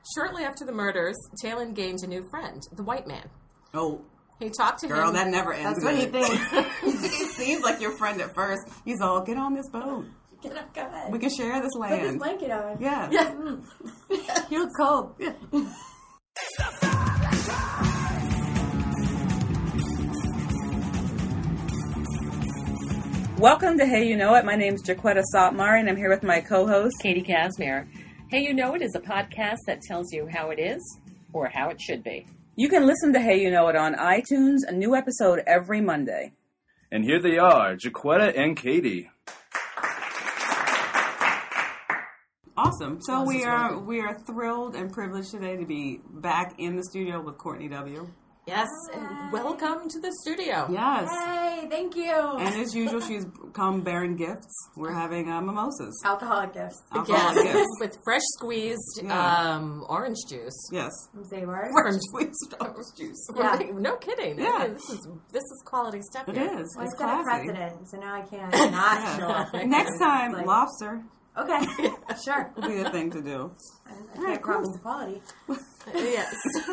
Shortly after the murders, Talon gained a new friend, the white man. Oh. He talked to him. Girl, that never ends. That's what he thinks. It seems like your friend at first. He's all, get on this boat. Get up, go ahead. We can share this land. Put this blanket on. Yeah. You look cold. Yeah. Welcome to Hey You Know It. My name's Jaquetta Saltmar, and I'm here with my co-host, Katie Casimir. Hey You Know It is a podcast that tells you how it is or how it should be. You can listen to Hey You Know It on iTunes, a new episode every Monday. And here they are, Jaquetta and Katie. Awesome. So we are thrilled and privileged today to be back in the studio with Courtney W. Yes, and welcome to the studio. Yes. Hey, thank you. And as usual, she's come bearing gifts. We're having mimosas. Alcoholic gifts. Alcoholic gifts. With fresh squeezed orange juice. Yes. From Zabar. Fresh squeezed orange juice. Yeah. No kidding. Yeah. This is quality stuff. It here. is. Well, It's I set a classy. precedent, so now I can't not show up. Next time, Like- lobster Okay, sure. will be the thing to do. I can't promise the quality. Yes.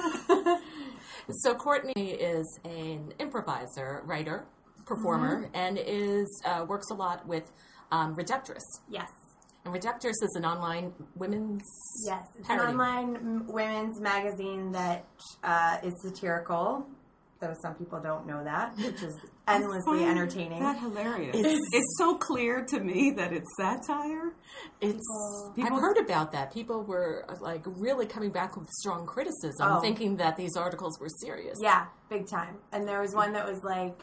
So Courtney is an improviser, writer, performer, and works a lot with Reductress. Yes. And Reductress is an online women's Yes, it's parody. an online women's magazine that is satirical, though some people don't know that, which is endlessly Find entertaining. That hilarious. It's so clear to me that it's satire. I've heard about that. People were like really coming back with strong criticism, thinking that these articles were serious. Yeah, big time. And there was one that was like,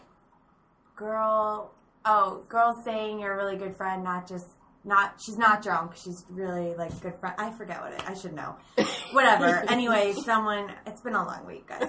girls saying you're a really good friend, she's not drunk, she's really like a good friend. I forget I should know. Whatever. Anyway, it's been a long week, guys.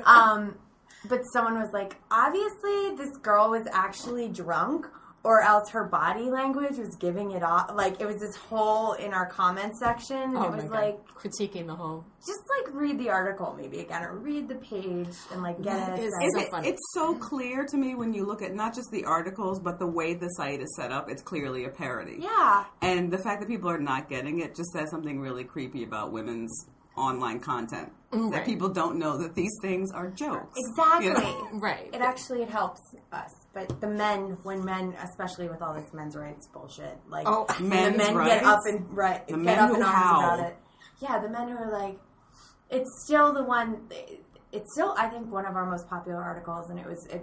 But someone was like, obviously this girl was actually drunk, or else her body language was giving it off. Like, it was this whole in our comment section, and it was like, critiquing the whole. just like read the article maybe again, or read the page and like get That it. is So so funny. It's so clear to me when you look at not just the articles, but the way the site is set up. It's clearly a parody. yeah. And the fact that people are not getting it just says something really creepy about women's online content. Right. That people don't know that these things are jokes. Exactly. You know? Right. It helps us. But when men, especially with all this men's rights bullshit, like men's the men rights? get up and The get men up who in arms howl. about it. Yeah, the men who are like, it's still the one. It's still, I think, one of our most popular articles, and it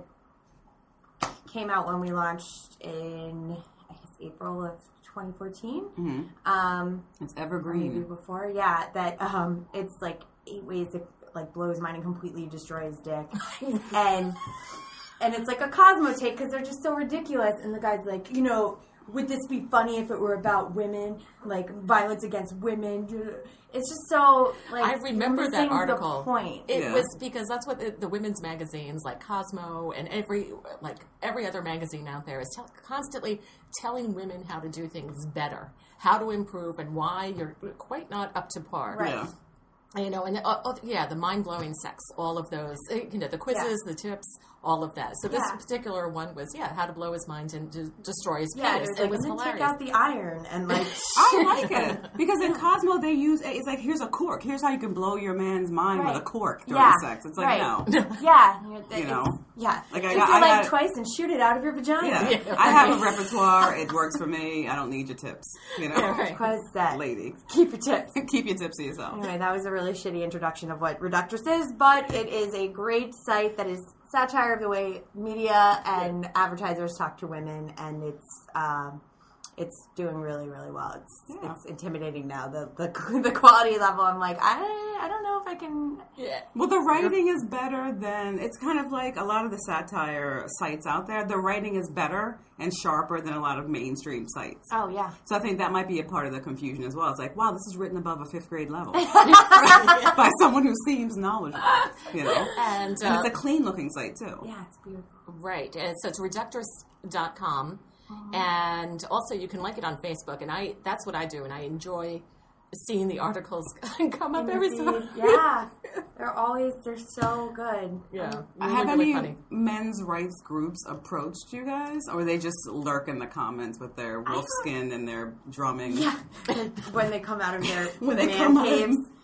came out when we launched in, I guess, April of 2014. Mm-hmm. It's Maybe evergreen. before, yeah. That it's like 8 ways it like blows mine and completely destroys dick, and it's like a Cosmo take because they're just so ridiculous. And the guy's like, would this be funny if it were about women, like violence against women? It's just so like I remember you're that missing article. The point. It was because that's what the women's magazines like Cosmo and every other magazine out there is constantly telling women how to do things better, how to improve, and why you're quite not up to par. Right. Yeah. And the mind-blowing sex, all of those, the quizzes, the tips, all of that. So this particular one was, how to blow his mind and destroy his penis. It It was like, hilarious. take out the iron and like. I like it. Because in Cosmo, they use, it's like, here's a cork. Here's how you can blow your man's mind with a cork during sex. It's like, no. Yeah. Yeah. Like, Kiss your leg twice and shoot it out of your vagina. Yeah. I have a repertoire. It works for me. I don't need your tips. Because that. Lady. Keep your tips. Keep your tips to yourself. Anyway, that was a really shitty introduction of what Reductress is, but it is a great site that is satire of the way media and advertisers talk to women, and it's doing really, really well. It's intimidating now. The quality level, I'm like, I don't know if I can. Yeah. Well, the writing is better than, it's kind of like a lot of the satire sites out there. The writing is better and sharper than a lot of mainstream sites. Oh, yeah. So I think that might be a part of the confusion as well. It's like, wow, this is written above a 5th grade level by someone who seems knowledgeable, And it's a clean looking site too. Yeah, it's beautiful. right. And so it's reductress.com. And also you can like it on Facebook. And that's what I do. And I enjoy seeing the articles come up every so Yeah. They're so good. Yeah. Have really any funny. men's rights groups approached you guys? Or they just lurk in the comments with their wolf skin and their drumming? Yeah. When they come out of their When they man come out of- caves.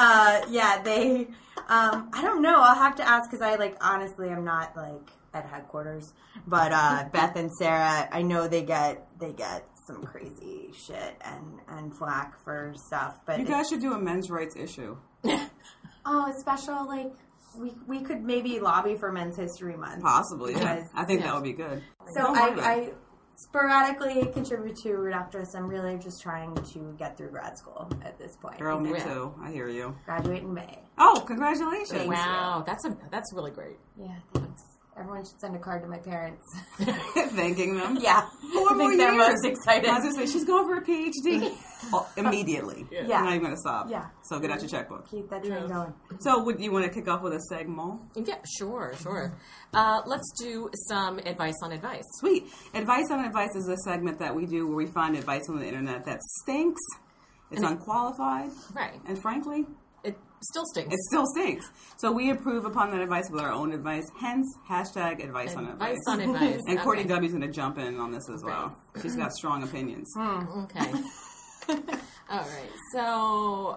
They. I don't know. I'll have to ask because honestly, I'm not at headquarters. But Beth and Sarah, I know they get some crazy shit and flack for stuff. But You guys should do a men's rights issue. a special we could maybe lobby for Men's History Month. Possibly, yeah. Because- I think that would be good. So Don't worry about I it. sporadically contribute to Reductress. I'm really just trying to get through grad school at this point. Girl, me Yeah. too. I hear you. Graduate in May. Oh, congratulations. Thanks. Wow, that's really great. Yeah, thanks. Everyone should send a card to my parents. Thanking them. Yeah. 4 I more think they're years. most excited. I was going to say, she's going for a PhD. Immediately. Yeah. You're not even going to stop. Yeah. So get out your checkbook. Keep that train going. So would you want to kick off with a segment? Yeah, sure. Let's do some advice on advice. Sweet. Advice on Advice is a segment that we do where we find advice on the internet that stinks, it's unqualified, Right. and frankly, It still stinks. it still stinks. So we improve upon that advice with our own advice, hence hashtag advice on advice. Advice on advice. And Courtney Okay. W's going to jump in on this as well. She's got strong opinions. Okay. All right. So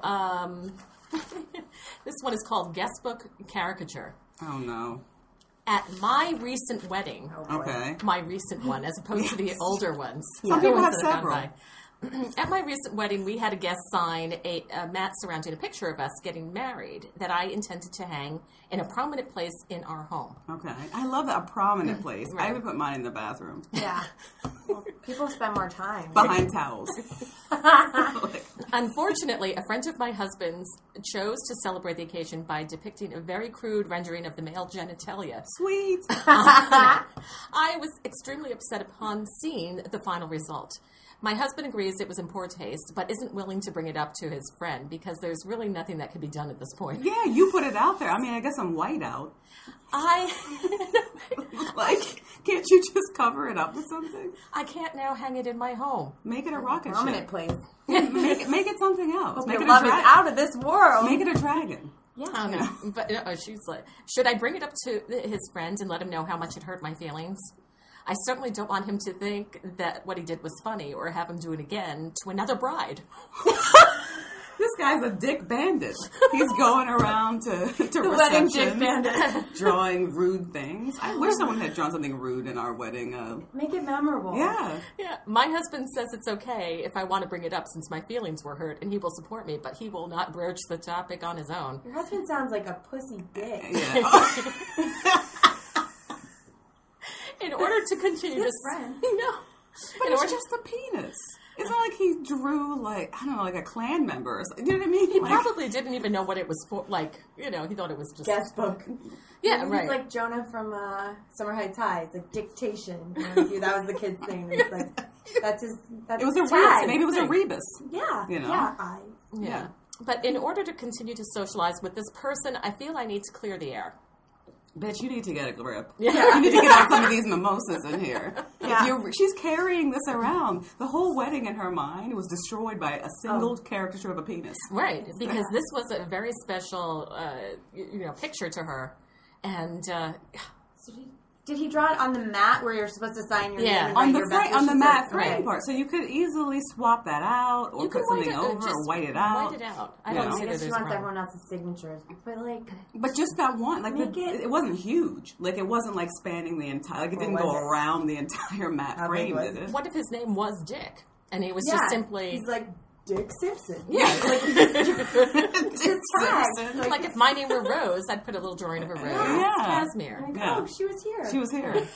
this one is called Guestbook Caricature. Oh, no. At my recent wedding, Okay. my recent one, as opposed to the older ones. Some the people ones have that gone several. by. At my recent wedding, we had a guest sign a mat surrounding a picture of us getting married that I intended to hang in a prominent place in our home. Okay. I love that. A prominent place. Right. I would put mine in the bathroom. Yeah. Well, people spend more time. Behind towels. Unfortunately, a friend of my husband's chose to celebrate the occasion by depicting a very crude rendering of the male genitalia. Sweet. I was extremely upset upon seeing the final result. My husband agrees it was in poor taste, but isn't willing to bring it up to his friend because there's really nothing that can be done at this point. Yeah, you put it out there. I mean, I guess I'm white out. Like, can't you just cover it up with something? I can't now hang it in my home. Make it a rocket Prominent ship. place. Make it something else. Make Your it a love is dragon. out of this world. Make it a dragon. Yeah, but she's like, should I bring it up to his friend and let him know how much it hurt my feelings? I certainly don't want him to think that what he did was funny or have him do it again to another bride. This guy's a dick bandit. He's going around to wedding dick receptions, bandit. drawing rude things. I wish someone had drawn something rude in our wedding. Make it memorable. Yeah. Yeah, my husband says it's okay if I want to bring it up since my feelings were hurt, and he will support me, but he will not broach the topic on his own. Your husband sounds like a pussy dick. Yeah. In order to continue His this, friend. no, But it's just a penis. It's not like he drew, like, I don't know, like a clan member or something. You know what I mean? he Like, probably didn't even know what it was for. Like, he thought it was just Guest book. Yeah, He's right. like Jonah from Summer Heights High. It's like dictation. That was the kid's thing. It's like that's his. That's it was a his rebus. tag. Maybe it was a rebus. Yeah. You know? Yeah. Yeah. But in order to continue to socialize with this person, I feel I need to clear the air. Bitch, you need to get a grip. Yeah. You need to get out some of these mimosas in here. Yeah. She's carrying this around. The whole wedding in her mind was destroyed by a single caricature of a penis. Right, because this was a very special, picture to her. And, So did he draw it on the mat where you're supposed to sign your Yeah. name? And On write the your best frame, on the wishes? mat Right. frame part. So you could easily swap that out or you put can something white it, over just or white it out. White it out. I You don't know? see I that guess she there's wants wrong. everyone else's signatures. But like, But just that one, like Make it- it wasn't huge. Like it wasn't like spanning the entire. Like it didn't was go it? around the entire mat How big frame. was Did it? What if his name was Dick? And he was yeah, just simply... he's like Dick Simpson. Yeah, His tag. like if my name were Rose, I'd put a little drawing of a rose. Yeah. Casimir. Like, Yeah. oh, she was here. She was here.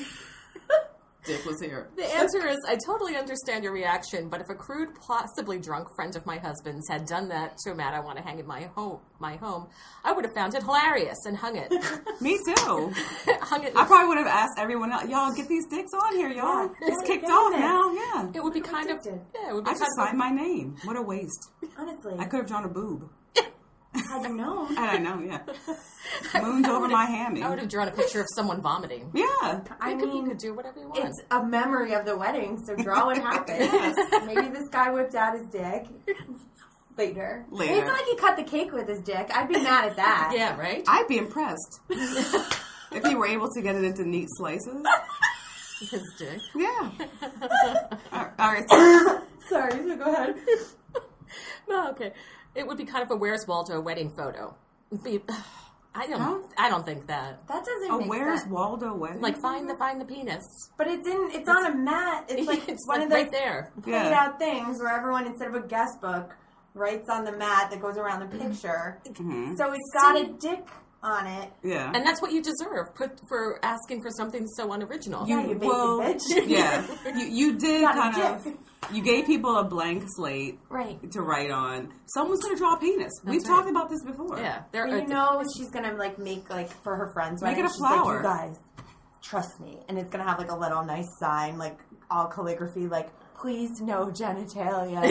Dick was here. The answer is, I totally understand your reaction, but if a crude, possibly drunk friend of my husband's had done that to a mat I want to hang in my home, I would have found it hilarious and hung it. Me too. hung it. I probably would have asked everyone else, y'all get these dicks on here, y'all. Yeah, It's get- kicked get off in it. now, yeah. It would be kind of, addicted. yeah, it would be I kind just of, signed my name. What a waste. Honestly, I could have drawn a boob. had you known. I don't know, yeah. Moons over my hammy. I would have drawn a picture of someone vomiting. Yeah. I You mean, could do whatever you want. it's a memory of the wedding, so draw what happened. Maybe this guy whipped out his dick. Later. Later. It's not like he cut the cake with his dick. I'd be mad at that. Yeah, right? I'd be impressed if he were able to get it into neat slices. His dick. Yeah. All right. So Sorry, so go ahead. No, okay. it would be kind of a Where's Waldo wedding photo. I don't think that. That doesn't make Where's sense. Waldo wedding? Like find the penis. But it's on a mat. It's like It's one like of those right there. printed out things where everyone, instead of a guest book, writes on the mat that goes around the picture. Mm-hmm. So it's got a dick on it. Yeah. And that's what you deserve for asking for something so unoriginal. Yeah, you basic bitch. Yeah. You did Got a kind of... dick. You gave people a blank slate Right. to write on. Someone's going to draw a penis. We've talked about this before. Yeah. But she's gonna make for her friends. Make it a she's flower. Like, you guys, trust me, and it's gonna have like a little nice sign, like all calligraphy, like please no genitalia.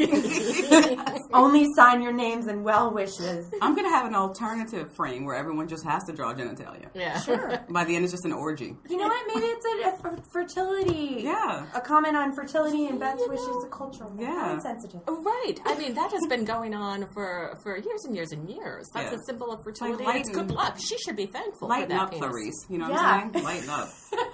Only sign your names and well wishes. I'm going to have an alternative frame where everyone just has to draw genitalia. Yeah. Sure. By the end, it's just an orgy. You know what? Maybe it's a fertility. Yeah. A comment on fertility and Beth's wishes, a cultural. Yeah. Sensitive. Right. I mean, that has been going on for years and years and years. That's Yeah. a symbol of fertility. Like It's good luck. She should be thankful for Lighten that up, penis. Clarice. You know what Yeah. I'm saying? Lighten up.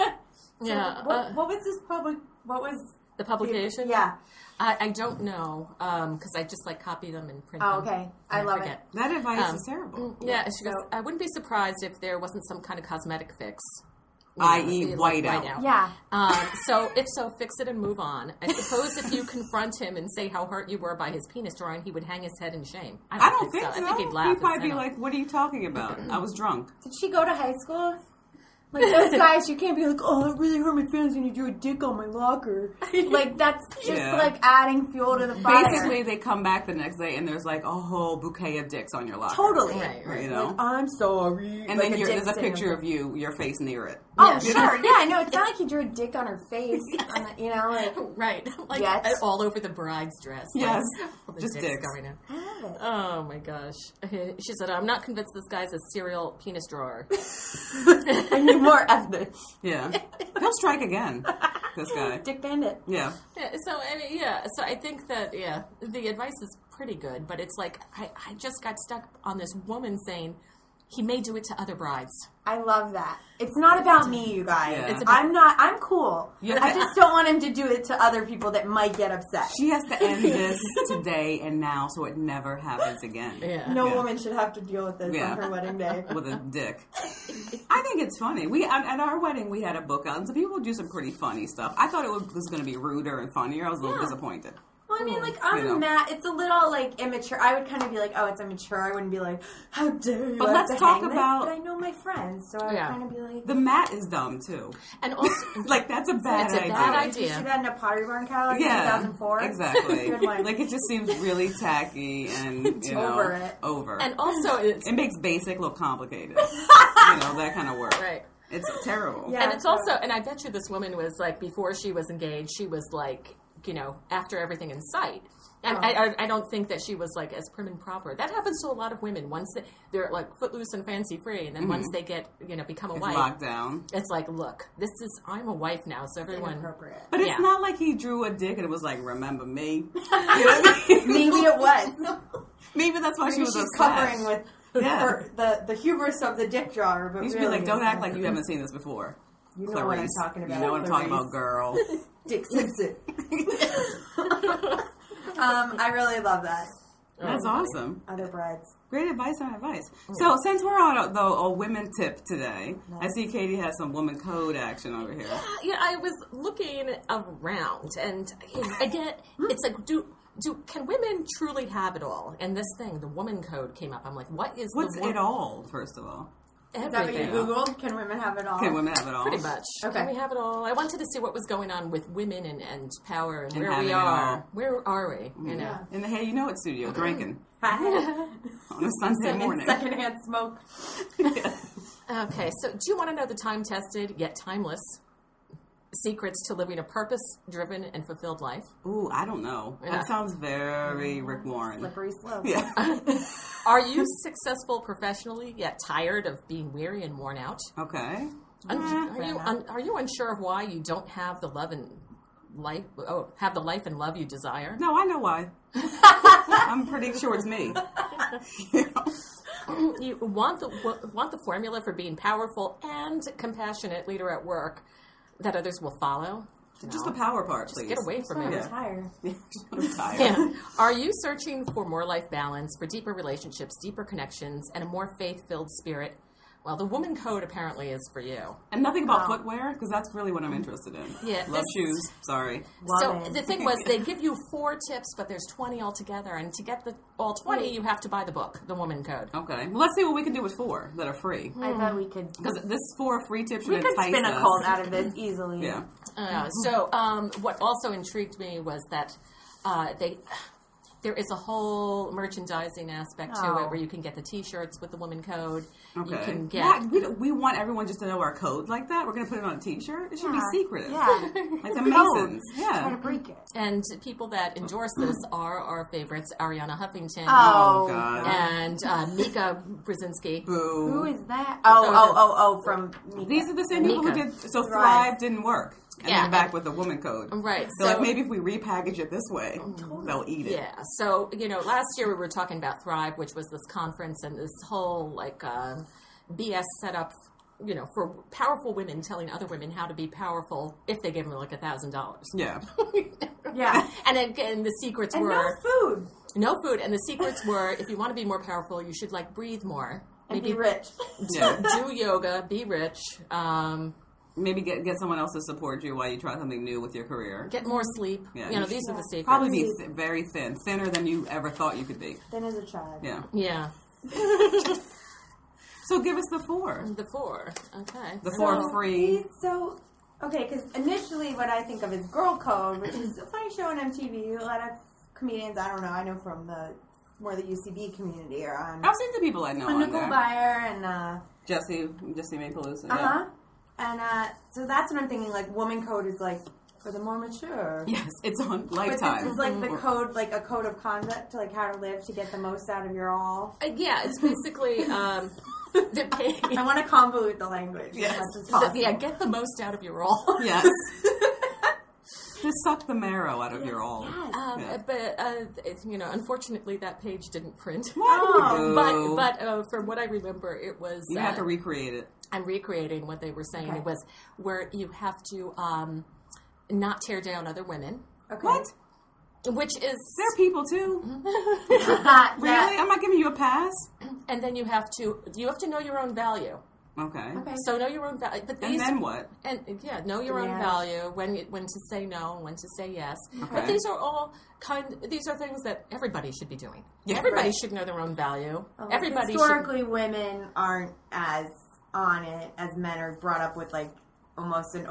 Yeah. What was this public? What was the publication? Yeah. I don't know because I just copied them and printed Oh, them. okay. I love forget. That advice is terrible. Yeah, she goes, I wouldn't be surprised if there wasn't some kind of cosmetic fix. I.e. white out. Yeah. So if so, fix it and move on. I suppose if you confront him and say how hurt you were by his penis drawing, he would hang his head in shame. I don't think so. I think he'd laugh. He'd probably be instead of- like, what are you talking about? I was drunk. Did she go to high school? Like those guys, you can't be like, oh, it really hurt my feelings when you drew a dick on my locker. Like that's just like adding fuel to the fire. Basically, they come back the next day and there's like a whole bouquet of dicks on your locker. Totally. Right. You know? Like, I'm sorry. And like then dick there's a sitting picture on- of you, your face near it. Oh, Yeah. sure. Yeah, no, it's not like he drew a dick on her face. You know, like, Right. Like Yes. all over the bride's dress. Yes. All the Just dicks. going in. I love it. Oh my gosh. She said, I'm not convinced this guy's a serial penis drawer. I need more evidence. Yeah. He'll strike again, this guy. Dick Bandit. Yeah. Yeah, so I think that the advice is pretty good, but it's like I just got stuck on this woman saying he may do it to other brides. I love that. It's not about me, you guys. Yeah. It's I'm cool. Yeah. I just don't want him to do it to other people that might get upset. She has to end this today and now so it never happens again. Yeah. No Yeah. woman should have to deal with this Yeah. on her wedding day. With a dick. I think it's funny. We at our wedding we had a book out and some people do some pretty funny stuff. I thought it was going to be ruder and funnier. I was a little disappointed. Well, I mean, like, on the mat, it's a little, like, immature. I would kind of be like, oh, it's immature. I wouldn't be like, how dare you But have let's to talk hang about- this? But I know my friends, so I would kind of be like... The mat is dumb too. And also, Like that's a bad It's a idea. bad Did you idea. see that in a Pottery Barn catalog in Yeah, 2004? exactly. Good one. Like it just seems really tacky and you know Over it. over. and also it's It makes basic look complicated. That kind of work. right. It's terrible. Yeah. And it's also, and I bet you this woman was like, before she was engaged, she was like, after everything in sight. And I don't think that she was like as prim and proper. That happens to a lot of women. Once they're like footloose and fancy free, and then once they get, become a It's wife, locked down. it's like, look, I'm a wife now, so everyone. Inappropriate. But it's Yeah. not like he drew a dick and it was like, remember me. You know what I mean? Maybe it was. Maybe that's why she Maybe was she's upset. covering with the hubris of the dick drawer. But You should really, be like, don't it's act not. like you haven't seen this before. You know what I'm Clarice. talking about. You know what I'm talking Clarice. about, girl. Dick Simpson. I really love that. That's awesome. Other brides. Great advice on advice. So since we're on a women tip today, I see Katie has some woman code action over here. Yeah, I was looking around, and again, it's like, can women truly have it all? And this thing, the woman code, came up. I'm like, what is What's the woman? it all, first of all? Is that what you Everything. Googled? Can women have it all? Can women have it all? Pretty much. Okay. Can we have it all? I wanted to see what was going on with women and power and where having we it are. all. Where are we? You know. In the Hey You Know It studio, drinking Hi. on a Sunday morning. Secondhand smoke. Okay, so do you want to know the time-tested yet timeless secrets to living a purpose-driven and fulfilled life? Ooh, I don't know. Yeah. That sounds very Rick Warren. Slippery slope. Yeah. Are you successful professionally yet tired of being weary and worn out? Okay. Are you unsure of why you don't have the love and life? Oh, have the life and love you desire? No, I know why. I'm pretty sure it's me. You want the formula for being powerful and compassionate leader at work that others will follow? Just the power part, Just please. get away from I'm it. tired. I'm tired. Yeah. Are you searching for more life balance, for deeper relationships, deeper connections, and a more faith-filled spirit? Well, the Woman Code apparently is for you. And nothing about footwear, because that's really what I'm interested in. Yeah, Love this- shoes. Sorry. So Woman. the thing was, they give you 4 tips, but there's 20 altogether. And to get all 20, you have to buy the book, The Woman Code. Okay. Well, let's see what we can do with 4 that are free. I bet we could. Because this 4 free tips should We could entice spin a us. cult out of this easily. Yeah. What also intrigued me was that there is a whole merchandising aspect to it, where you can get the T-shirts with the Woman Code. Okay. You can get. Yeah, we want everyone just to know our code like that. We're going to put it on a T-shirt. It should be secretive. Yeah. Like the Masons. Try Yeah. to break it. And people that endorse this are our favorites, Ariana Huffington Oh, God. and Mika Brzezinski. Boo. Who is that? Oh, from Mika. These are the same people who Mika. did. So Thrive. Thrive didn't work. And Yeah. they're back with the Woman Code. Right. So, like, maybe if we repackage it this way, they'll eat it. Yeah. So, last year we were talking about Thrive, which was this conference and this whole, BS setup, for powerful women telling other women how to be powerful if they gave them, $1,000. Yeah. Yeah. And again, the secrets And were... no food. No food. And the secrets were, if you want to be more powerful, you should, breathe more. And be rich. Yeah. Do yoga, be rich, Maybe get someone else to support you while you try something new with your career. get more sleep. Yeah, These are the secrets. Probably be very thin. Thinner than you ever thought you could be. Then as a child. Yeah. Yeah. So give us the 4. The 4. Okay. The 4 free. Okay, because initially what I think of is Girl Code, which is a funny show on MTV. A lot of comedians, I don't know, I know from the UCB community are on. I've seen the people I know on Nicole there. Byer and Jesse Mapalooza. uh-huh. And so that's what I'm thinking, Woman Code is for the more mature. Yes, it's on But Lifetime. this is the code, a code of conduct to how to live to get the most out of your all. Yeah, it's basically the pay. I want to convolute the language Yes. as much as possible. Yeah, get the most out of your all. Yes. Just suck the marrow out of your all. Yeah. But unfortunately, that page didn't print. Oh. But from what I remember, it was. You have to recreate it. I'm recreating what they were saying. Okay. It was where you have to not tear down other women, Okay. What? which is, They're people too. Yeah. Really? I'm not giving you a pass. and then you have to know your own value. Okay. Okay. So know your own value. But And these, then what? know your own Yeah. value when to say no, and when to say yes. But Okay. these are all these are things that everybody should be doing. Yeah, Everybody right. should know their own value. Well, Everybody historically, women aren't as on it as men are brought up with almost an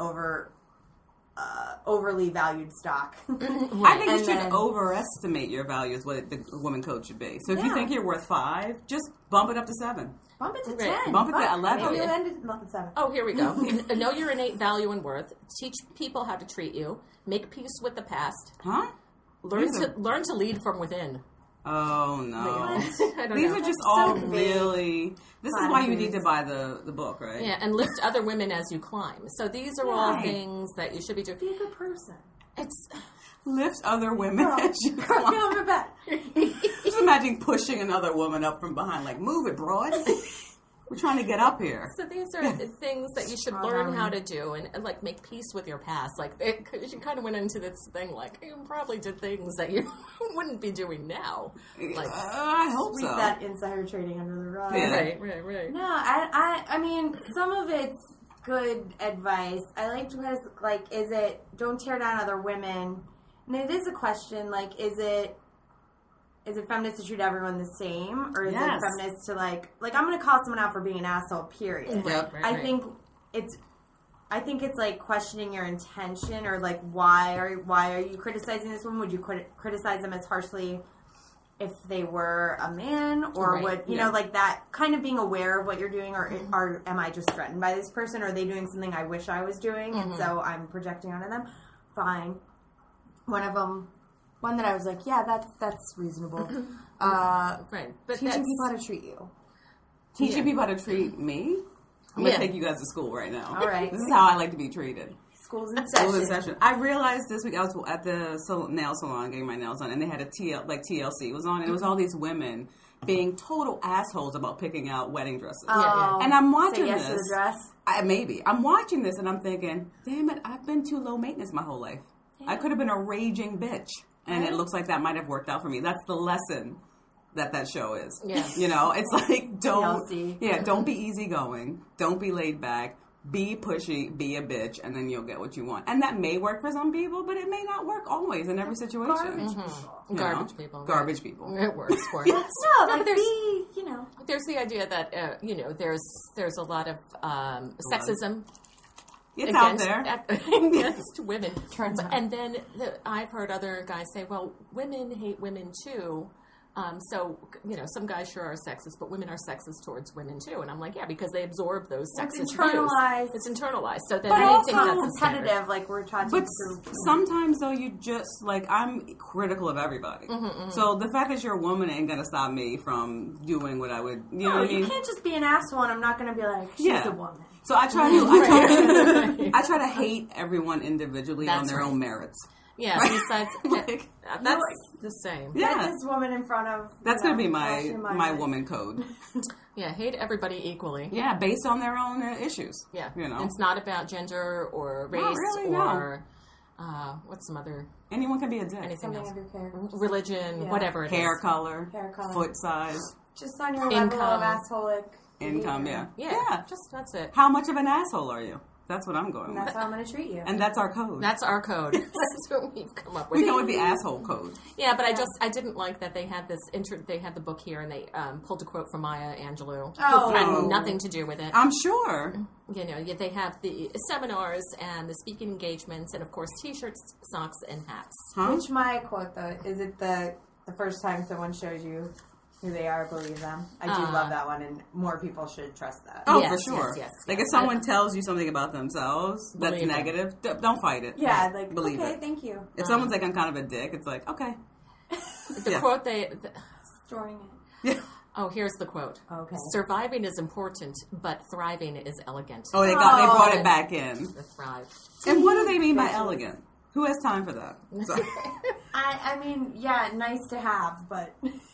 overly valued stock. I think you And should then- overestimate your value is what the woman code should be. So if you Yeah. think you're worth 5, just bump it up to 7. Bump it to Right. 10. Bump it to Fuck, 11. Maybe we'll end it at 7. Oh, here we go. Know your innate value and worth. Teach people how to treat you. Make peace with the past. Huh? Learn These are- learn to lead from within. Oh, no. I don't These know. are just So all vague. really... This is why you Platitudes. need to buy the book, right? Yeah, and lift other women as you climb. So these are all Right. things that you should be doing. Be a good person. It's Lift other women as you Girl, climb. get on my back. Just imagine pushing another woman up from behind, like, move it, broad. We're trying to get up here. so these are things that you should learn how to do and make peace with your past. You kind of went into this thing you probably did things that you wouldn't be doing now. I hope Sweep so. that insider trading under the rug. Yeah. Right. No, I mean, some of it's good advice. I liked what is it, don't tear down other women. And it is a question, is it feminist to treat everyone the same? Or is Yes. it feminist to, I'm going to call someone out for being an asshole, period. Yep. Right. I think it's questioning your intention or why are you criticizing this woman? Would you criticize them as harshly if they were a man, or Right. would you know that kind of being aware of what you're doing, or am I just threatened by this person? Or are they doing something I wish I was doing, and so I'm projecting onto them? Fine. One that I was like, yeah, that's reasonable. Right. But Teaching that's, people how to treat you. Teaching people how to treat me? I'm going Yeah. to take you guys to school right now. All right. This is how I like to be treated. School's in School in session. session. I realized this week I was at the nail salon getting my nails done, and they had a TLC was on, and it was all these women, being total assholes about picking out wedding dresses. Oh, And I'm watching say yes to this. the dress. Maybe. I'm watching this and I'm thinking, damn it, I've been too low maintenance my whole life. I could have been a raging bitch. And it looks like that might have worked out for me. That's the lesson that show is. Yeah. You know, it's like, don't TLC. be easygoing. Don't be laid back. Be pushy, be a bitch, and then you'll get what you want. And that may work for some people, but it may not work always in every situation. Garbage people. Garbage people. It works for you. No, like there's- be, you know. There's the idea that there's a lot of sexism It's out there. against women. Turns out. And then I've heard other guys say, "Well, women hate women too." So some guys sure are sexist, but women are sexist towards women too. And I'm like, yeah, because they absorb those sexist It's internalized. views. It's internalized. So then But they also think that's a standard. competitive, like we're taught to But through. sometimes, though, you just, like, I'm critical of everybody. So the fact that you're a woman ain't going to stop me from doing what I would, you know No, what I you mean? can't just be an asshole and I'm not going to be like, she's a woman. So I try to hate everyone individually on That's their right. own merits. Yeah, besides, Like, that's the same. Yeah. Get this woman in front of. That's going to be my flashing my woman code. Yeah, hate everybody equally. Yeah, based on their own issues. Yeah, You know, it's not about gender or race really, no. or what's some other anyone can be a dick. anything Something else, of your character. religion, Yeah. whatever it is. Hair color, Hair color. foot size, Just on your level Income. of assholic. income. behavior. Yeah. Just that's it. How much of an asshole are you? That's what I'm going And with. that's how I'm going to treat you. And that's our code. That's our code. That's what we've come up with. we go with the asshole code. Yeah, but I didn't like that they had this they had the book here and they pulled a quote from Maya Angelou. Oh. Had nothing to do with it. I'm sure. They have the seminars and the speaking engagements and of course T-shirts, socks, and hats. Huh? Which my quote, though, is it the first time someone shows you who they are, believe them? I do love that one, and more people should trust that. Oh, Yes, for sure. yes, Like yes. if someone tells you something about themselves that's Believe it. negative, don't fight it. Yeah, like, Believe okay, it. thank you. If someone's like, I'm kind of a dick, it's like, okay. The Yeah. quote Storing it. Yeah. oh, here's the quote. Okay. Surviving is important, but thriving is elegant. Oh, they brought it back in. The thrive. And what do they mean by elegant? Who has time for that? So, I mean, yeah, nice to have, but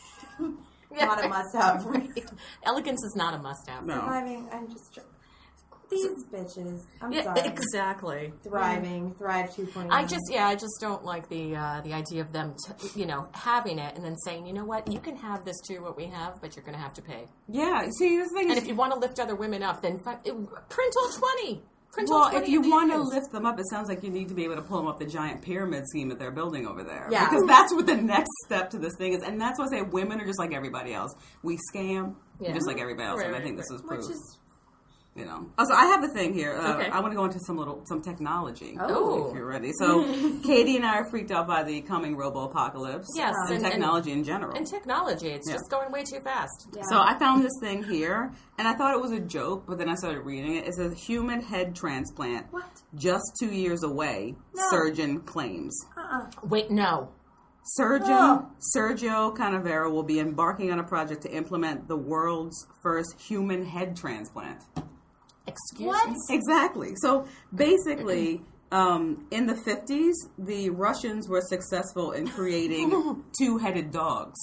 not a must-have. Elegance is not a must-have. no. Surviving, I'm just... These bitches. I'm Yeah, sorry. exactly. Thriving. Thrive 2.0. I just don't like the idea of them, having it and then saying, you know what, you can have this too, what we have, but you're going to have to pay. Yeah, see, this thing And is... if you want to lift other women up, then print all 20. Print all Well, 20 if you of these. want to lift them up, it sounds like you need to be able to pull them up the giant pyramid scheme that they're building over there. Yeah. Because that's what the next step to this thing is. And that's why I say women are just like everybody else. We scam just like everybody else. and I think this is proof. Which is... You know. Oh, so I have a thing here. Okay. I want to go into some technology. Oh. If you're ready. So Katie and I are freaked out by the coming robo-apocalypse. Yes, And technology in general. And technology, it's just going way too fast. Yeah. So I found this thing here, and I thought it was a joke, but then I started reading it. It says human head transplant. What? Just 2 years away, No. surgeon claims. Wait, no. Surgeon Oh. Sergio Canavera will be embarking on a project to implement the world's first human head transplant. Excuse What? me? Exactly. So basically, in the 50s, the Russians were successful in creating two-headed dogs.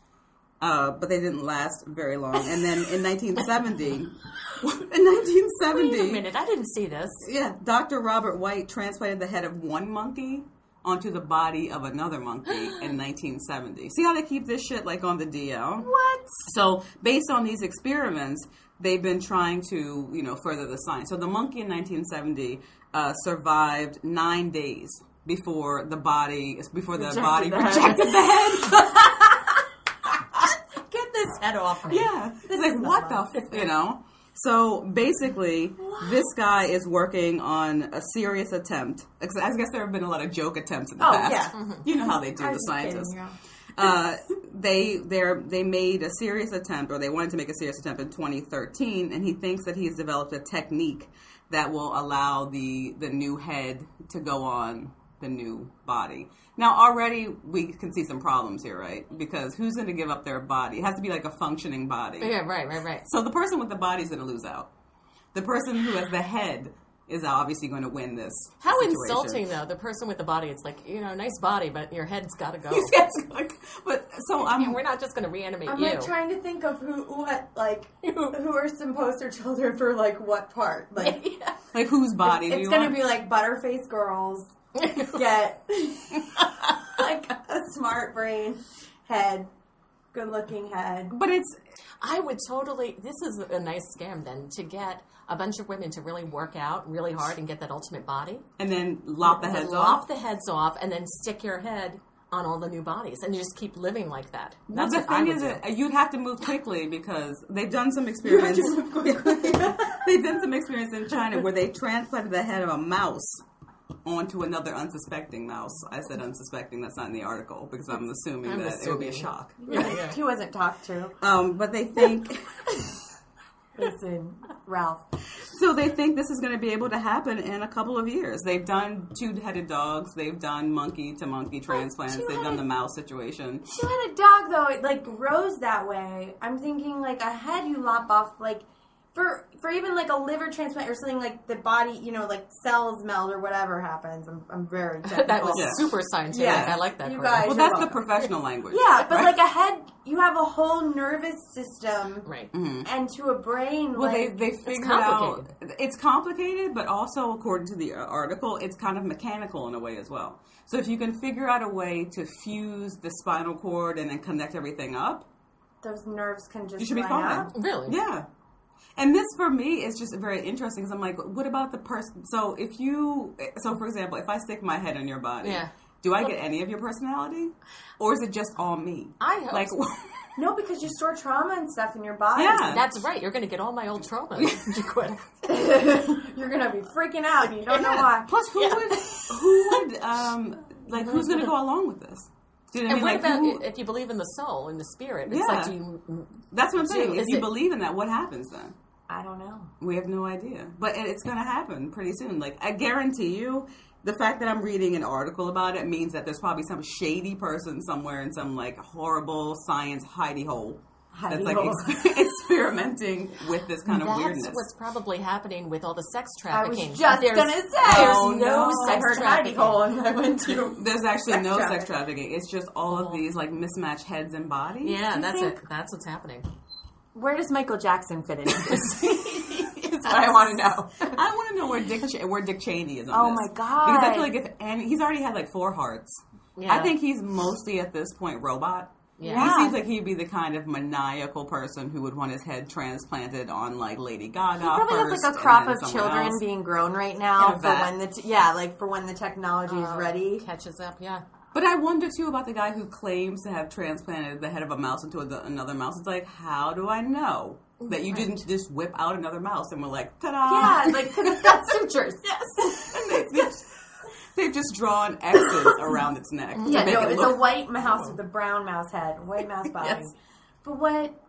But they didn't last very long. And then in 1970, Wait a minute, I didn't see this. yeah, Dr. Robert White transplanted the head of one monkey onto the body of another monkey in 1970. See how they keep this shit like on the DL? What? So based on these experiments, they've been trying to, further the science. So the monkey in 1970 survived 9 days before the body projected the head. Get this head off me. Yeah. It's like, what the, So basically, this guy is working on a serious attempt. I guess there have been a lot of joke attempts in the past. Yeah. You know how they do, the scientists. They made a serious attempt, or they wanted to make a serious attempt in 2013, and he thinks that he's developed a technique that will allow the new head to go on the new body. Now, already we can see some problems here, right? Because who's going to give up their body? It has to be like a functioning body. Yeah, right. So the person with the body is going to lose out. The person who has the head is obviously going to win this. How situation. insulting, though. The person with the body, it's like, nice body, but your head's got to go. Yes, but so And we're not just going to reanimate I'm you. like trying to think of who are some poster children for like what part. Like, like whose body? it's going to be like Butterface girls get like a smart brain head, good looking head. But it's. I would totally. This is a nice scam then to get a bunch of women to really work out really hard and get that ultimate body, And then lop the heads off. Lop the heads off, and then stick your head on all the new bodies, and you just keep living like that. Well, That's the what I thing would is, do. that you'd have to move quickly because they've done some experiments. They've done some experiments in China where they transplanted the head of a mouse onto another unsuspecting mouse. I said unsuspecting. That's not in the article because I'm assuming that it would be a shock. Yeah. He wasn't talked to. But they think. Listen, Ralph. So they think this is going to be able to happen in a couple of years. They've done two-headed dogs. They've done monkey-to-monkey transplants. They've done the mouse situation. She had a dog though. It like grows that way. I'm thinking like a head you lop off like for even like a liver transplant or something like the body, like cells meld or whatever happens. I'm very technical. That was Yeah. super scientific. Yes. I like that. You Courtney. guys- Well, You're that's the welcome. professional language. Yeah, but right? like a head, you have a whole nervous system, Right. and to a brain. Well, like, they figured out complicated. it's complicated, but also according to the article, it's kind of mechanical in a way as well. So if you can figure out a way to fuse the spinal cord and then connect everything up, those nerves can just you should be line fine. up. Really? Yeah. And this for me is just very interesting because I'm like, what about the person? So for example, if I stick my head on your body, Yeah. do I get any of your personality, or is it just all me? I hope like. so. No, because you store trauma and stuff in your body. Yeah. That's right. You're going to get all my old traumas. You quit. You're gonna be freaking out, and you don't know why. Plus, who would who's going to go along with this? Do you know And what I what mean? about if you believe in the soul, in the spirit? It's Yeah. like, do you... That's what I'm saying. If Is you it- believe in that, what happens then? I don't know. We have no idea. But it's going to happen pretty soon. Like, I guarantee you, the fact that I'm reading an article about it means that there's probably some shady person somewhere in some, like, horrible science hidey hole that's, like, experimenting with this kind of That's weirdness. what's probably happening with all the sex I was trafficking. just There's- gonna say. There's Oh, no no. I sex heard hidey trafficking. hole, and I went to. There's actually Sex no sex trafficking. trafficking. It's just all of these, like, mismatched heads and bodies. Yeah, you that's think? it. That's what's happening. Where does Michael Jackson fit into this? That's what I want to know. I want to know where Dick Cheney is on Oh this. my God. Because I feel like he's already had like 4 hearts. Yeah. I think he's mostly at this point robot. Yeah. He seems like he'd be the kind of maniacal person who would want his head transplanted on like Lady Gaga. He probably has first, like a crop and of then someone children else. being grown right now In a for vat. when for when the technology is ready. Catches up, yeah. But I wonder too about the guy who claims to have transplanted the head of a mouse into another mouse. It's like, how do I know that you didn't just whip out another mouse and we're like, ta-da! Yeah, like because it's got sutures. And they've just drawn X's around its neck. to Yeah, make no, it it's look- a white mouse with a brown mouse head, white mouse body. Yes. But what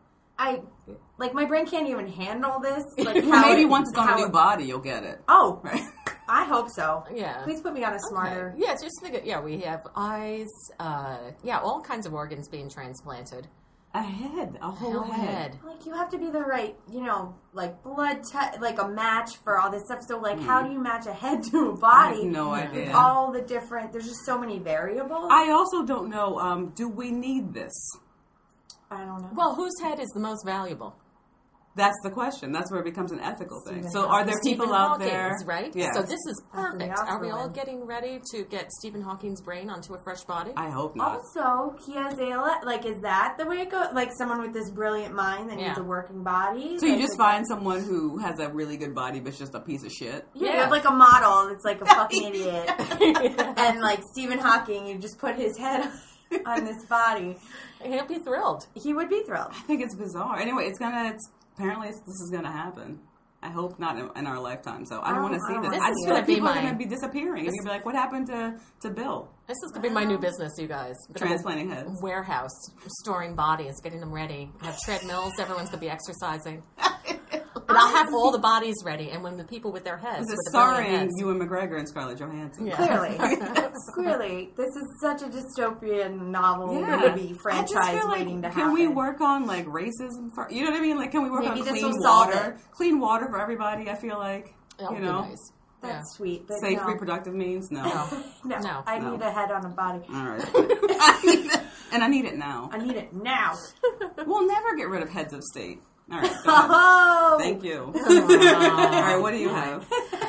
my brain can't even handle this. Like Well, maybe once it's on a new body, you'll get it. Oh, Right? I hope so. Yeah. Please put me on a smarter. Okay. Yeah, just think of, we have eyes, all kinds of organs being transplanted. A head, a whole Whole head. head. Like you have to be the right, like blood, like a match for all this stuff. So like, how do you match a head to a I body? have no With idea. all the different. There's just so many variables. I also don't know, do we need this? I don't know. Well, whose head is the most valuable? That's the question. That's where it becomes an ethical thing. Stephen So are there Stephen people out Hawking's, there? right? Yeah. So this is perfect. Oscar Are we all win. getting ready to get Stephen Hawking's brain onto a fresh body? I hope not. Also, he has ALS. Like, is that the way it goes? Like, someone with this brilliant mind that needs Yeah. a working body? So you Like, just is find someone who has a really good body but's just a piece of shit? Yeah, you Yeah. have like a model that's like a fucking idiot. And like Stephen Hawking, you just put his head on this body. He'll be thrilled. He would be thrilled. I think it's bizarre. Anyway, apparently this is going to happen. I hope not in our lifetime. So I don't want to see I don't this. wanna I see just it. feel like This is people are gonna be going to be disappearing. And you'll be like, what happened to Bill? This is going to be my new business, you guys. I'm gonna Transplanting heads. Warehouse, storing bodies, getting them ready. Have treadmills. Everyone's going to be exercising. And I'll have all the bodies ready. And when the people with their heads, This with is the brilliant starring heads, Ewan McGregor and Scarlett Johansson. Yeah. Clearly, this is such a dystopian novel Yeah. movie I just franchise feel like, waiting to can happen. we work on like racism? For, you know what I mean? Like, can we work Maybe on this clean will solve water? it. Clean water for everybody. I feel like that would you know. be nice. That's sweet. But Safe no. reproductive means? No. No. No. I need a head on a body. All right. And I need it now. I need it now. We'll never get rid of heads of state. All right. Go ahead. Oh! Thank you. All right. What do you have?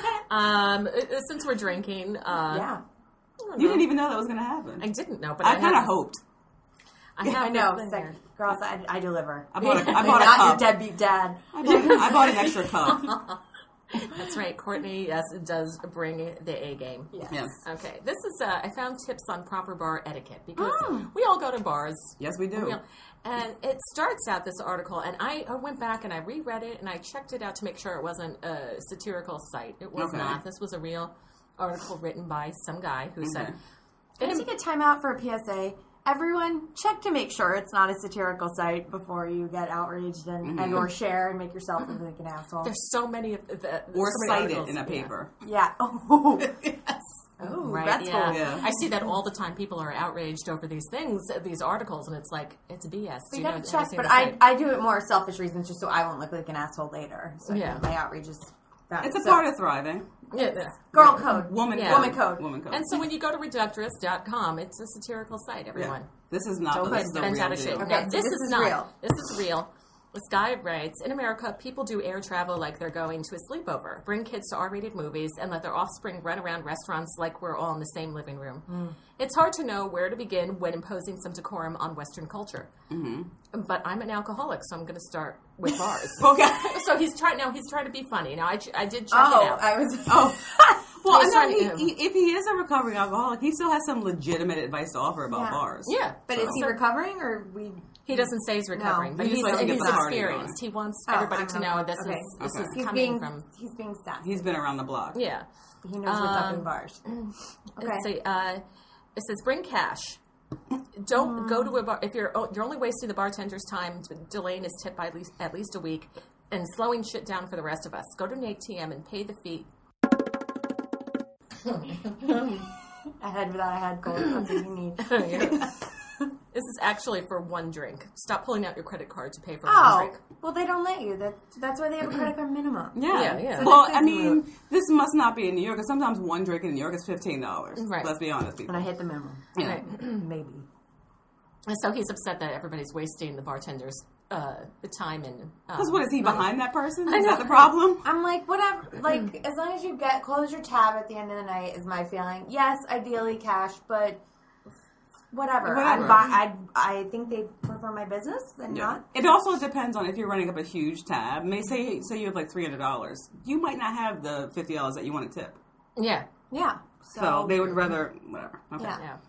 Since we're drinking, Yeah. You didn't even know that was going to happen. I didn't know, but I kind of have- hoped. I have I know. this It's thing like, here. girls, I deliver. I bought a Not cup. your deadbeat dad. I bought an extra cup. That's right. Courtney, yes, it does bring the A game. Yes. Okay. This is, I found tips on proper bar etiquette because we all go to bars. Yes, we do. And it starts out, this article, and I went back and I reread it and I checked it out to make sure it wasn't a satirical site. It was Okay. not. This was a real article written by some guy who said, Can I take a time out for a PSA? Everyone, check to make sure it's not a satirical site before you get outraged and or share and make yourself look like an asshole. there's so many of the... Or so many cite it articles. in a paper. Yeah. Oh, Yes. oh Right, that's yeah. cool. Yeah. I see that all the time. People are outraged over these things, these articles, and it's like, it's BS. So you know, have to have check, you but seen the site? I do it more selfish reasons just so I won't look like an asshole later. So Yeah. my outrage is that. It's a So, part of thriving. Yeah. girl code. Woman Yeah. code. Woman code. Woman code. And so when you go to reductress.com, it's a satirical site, everyone. This is not Don't this get is the bent real out of deal. shape. Okay, Now, so this this is is not. real. This is real. This guy writes, in America, people do air travel like they're going to a sleepover, bring kids to R-rated movies, and let their offspring run around restaurants like we're all in the same living room. It's hard to know where to begin when imposing some decorum on Western culture. But I'm an alcoholic, so I'm going to start with bars. Okay. So he's trying to be funny. Now, I did check Oh, it out. I was. Well, He's I know trying to- if he is a recovering alcoholic, he still has some legitimate advice to offer about Yeah. bars. Yeah. But is he So- recovering or we? He doesn't say he's recovering, No, but he he's, just likes to get he's the party experienced. He wants Oh, everybody I'm to know this okay. is this Okay. is He's coming being from. sassy. He's been around the block. Yeah. He knows what's up in bars. Okay. Let's see. It says bring cash. Don't go to a bar if you're only wasting the bartender's time. Delaying his tip by at least a week, and slowing shit down for the rest of us. Go to an ATM and pay the fee. A head without a head goal. That's what you need. This is actually for one drink. Stop pulling out your credit card to pay for one Oh, drink. well, they don't let you. That's why they have a credit card minimum. Yeah. Yeah. So Well, this I is mean, this must not be in New York, because sometimes one drink in New York is $15. Right. Let's be honest, people. And I hit the minimum. Yeah. Right. Maybe. And so he's upset that everybody's wasting the bartender's the time and. Because what, is he money. behind that person? Is that the problem? I'm like, whatever. Like, as long as you close your tab at the end of the night is my feeling. Yes, ideally cash, but whatever. Whatever. I think they prefer my business than not. It also depends on if you're running up a huge tab. Say you have like $300. You might not have the $50 that you want to tip. Yeah. Yeah. So they would rather, whatever. Okay. Yeah. Yeah.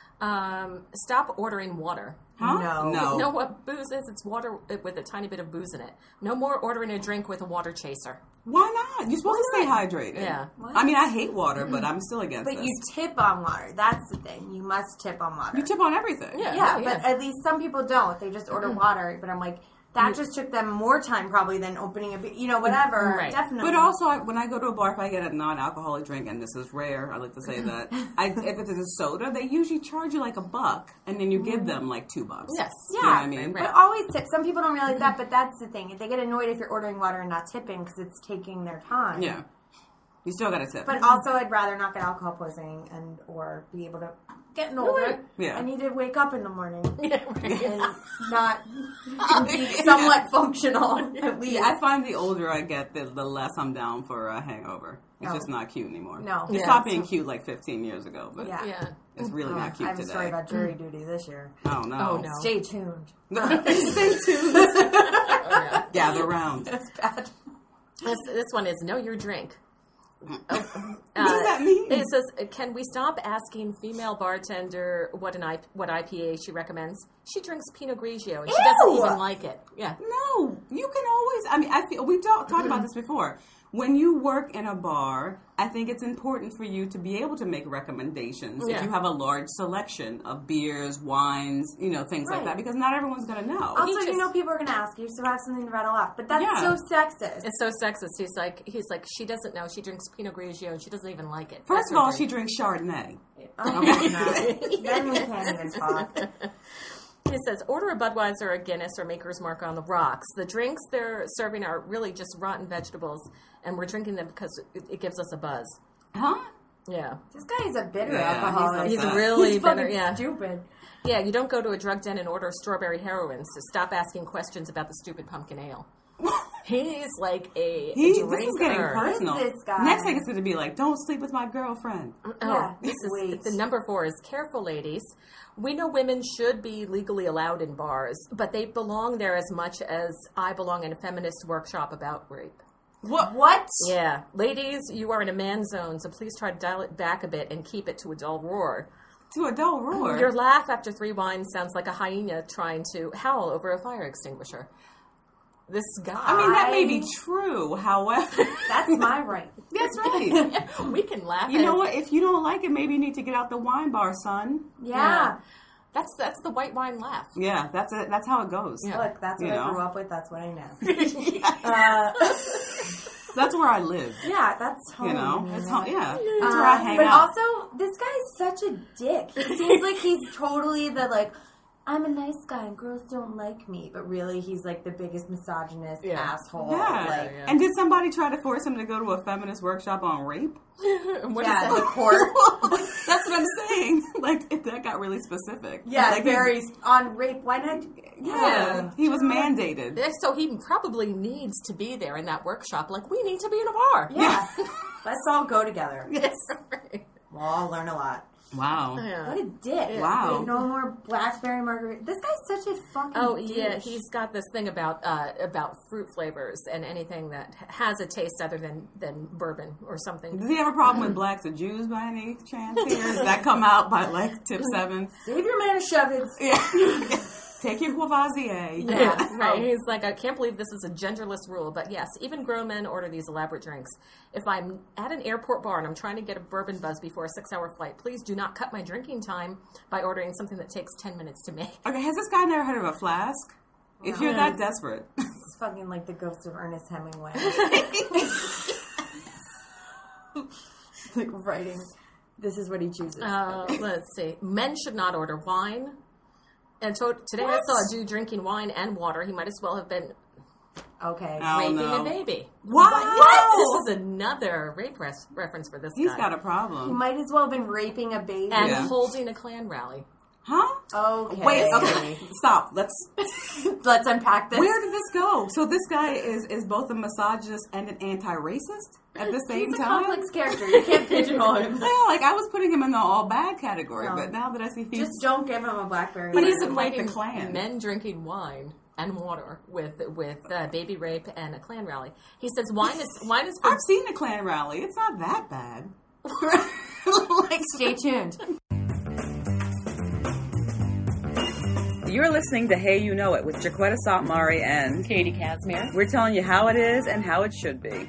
Stop ordering water. Huh? No. No. You know what booze is? It's water with a tiny bit of booze in it. No more ordering a drink with a water chaser. Why not? You're supposed to stay hydrated. Yeah. I mean, I hate water, but I'm still against But this. you tip on water. That's the thing. You must tip on water. You tip on everything. Yeah. Yeah, Oh, but at least some people don't. They just order water. But I'm like, that just took them more time probably than opening a, whatever. Right. Definitely. But also, when I go to a bar, if I get a non-alcoholic drink, and this is rare, I like to say that, if it's a soda, they usually charge you like $1, and then you give them like $2. Yes. Do you know what I mean? Right, right. But always tip. Some people don't realize that, but that's the thing. They get annoyed if you're ordering water and not tipping because it's taking their time. Yeah. You still got to tip. But also, I'd rather not get alcohol poisoning or be able to get older. Yeah. I need to wake up in the morning Yeah, right. and not be somewhat functional. At least. Yeah, I find the older I get, the less I'm down for a hangover. It's No. just not cute anymore. No. It Yeah. stopped being cute like 15 years ago, but Yeah. Yeah. it's really not I cute have a story today. about jury duty this year. Oh, no. Oh, no. Stay tuned. Stay tuned. Oh, yeah. Gather round. That's bad. This one is know your drink. What does that mean? It says, can we stop asking female bartender what IPA she recommends? She drinks Pinot Grigio and she doesn't even like it. Yeah. No, you can always. I mean, I feel we've talked about this before. When you work in a bar, I think it's important for you to be able to make recommendations Yeah. if you have a large selection of beers, wines, things like Right. that, because not everyone's going to know. Also, just- people are going to ask you, so have something to rattle off. But that's Yeah. so sexist. It's so sexist. He's like, she doesn't know. She drinks Pinot Grigio and she doesn't even like it. First That's of all, her she drink. drinks Chardonnay. Oh, my God. Then we can't even talk. He says, order a Budweiser, a Guinness, or Maker's Mark on the rocks. The drinks they're serving are really just rotten vegetables, and we're drinking them because it gives us a buzz. Huh? Yeah. This guy is a bitter Yeah, alcoholic. he's He's really He's bitter, fucking yeah. stupid. Yeah, you don't go to a drug den and order strawberry heroin, so stop asking questions about the stupid pumpkin ale. He's like a This drinker. is getting personal. Who is this guy? Next thing it's going to be like, don't sleep with my girlfriend. Yeah, this is wait. the number 4 is careful, ladies. We know women should be legally allowed in bars, but they belong there as much as I belong in a feminist workshop about rape. What? Yeah, ladies, you are in a man zone, so please try to dial it back a bit and keep it to a dull roar. To a dull roar. Your laugh after 3 wines sounds like a hyena trying to howl over a fire extinguisher. This guy. I mean, that may be true, however. That's my right. That's right. we can laugh. You know what? If you don't like it, maybe you need to get out the wine bar, son. Yeah. That's the white wine laugh. Yeah, that's it. That's how it goes. Yeah. Look, that's what You I know? grew up with. That's what I know. That's where I live. Yeah, that's home. You know? It's home, yeah. Uh, That's where I hang but out. also, this guy's such a dick. He seems like he's totally the, like, I'm a nice guy and girls don't like me. But really, he's like the biggest misogynist asshole. Yeah. Like, And did somebody try to force him to go to a feminist workshop on rape? What is yeah, that? the court. That's what I'm saying. Like, that got really specific. Yeah, like, very on rape. Why not? Yeah, he was mandated. So he probably needs to be there in that workshop. Like, we need to be in a bar. Yeah. Let's all go together. Yes. We'll all learn a lot. Wow. Yeah. What a dick. Wow. No more blackberry margarita. This guy's such a fucking Oh douche. yeah, he's got this thing about fruit flavors and anything that has a taste other than bourbon or something. Does he have a problem with blacks or Jews by any chance here? Does that come out by like tip 7? Save your Manischewitz. Yeah. Take your Courvoisier. Yeah, right. He's like, I can't believe this is a genderless rule, but yes, even grown men order these elaborate drinks. If I'm at an airport bar and I'm trying to get a bourbon buzz before a 6-hour flight, please do not cut my drinking time by ordering something that takes 10 minutes to make. Okay, has this guy never heard of a flask? If you're that desperate. It's fucking like the ghost of Ernest Hemingway. Like writing. This is what he chooses. Let's see. Men should not order wine. And today I saw a dude drinking wine and water. He might as well have been Okay. Oh, raping no. a baby. What? This is another rape reference for this He's guy. got a He problem. might as well have been raping a baby. And Yeah. holding a Klan rally. Huh? Okay. Wait, okay. Stop. Let's Let's unpack this. Where did this go? So this guy is both a misogynist and an anti-racist at the same He's a time? complex character. You can't pigeonhole him. Yeah, like I was putting him in the all bad category, No. but now that I see he's Just don't give him a blackberry. But he's like the equating Klan. men drinking wine and water with baby rape and a Klan rally. He says wine is for I've seen the Klan rally. It's not that bad. like, stay tuned. You're listening to Hey You Know It with Jaquetta Sotmari and Katie Casimir. we're telling you how it is and how it should be.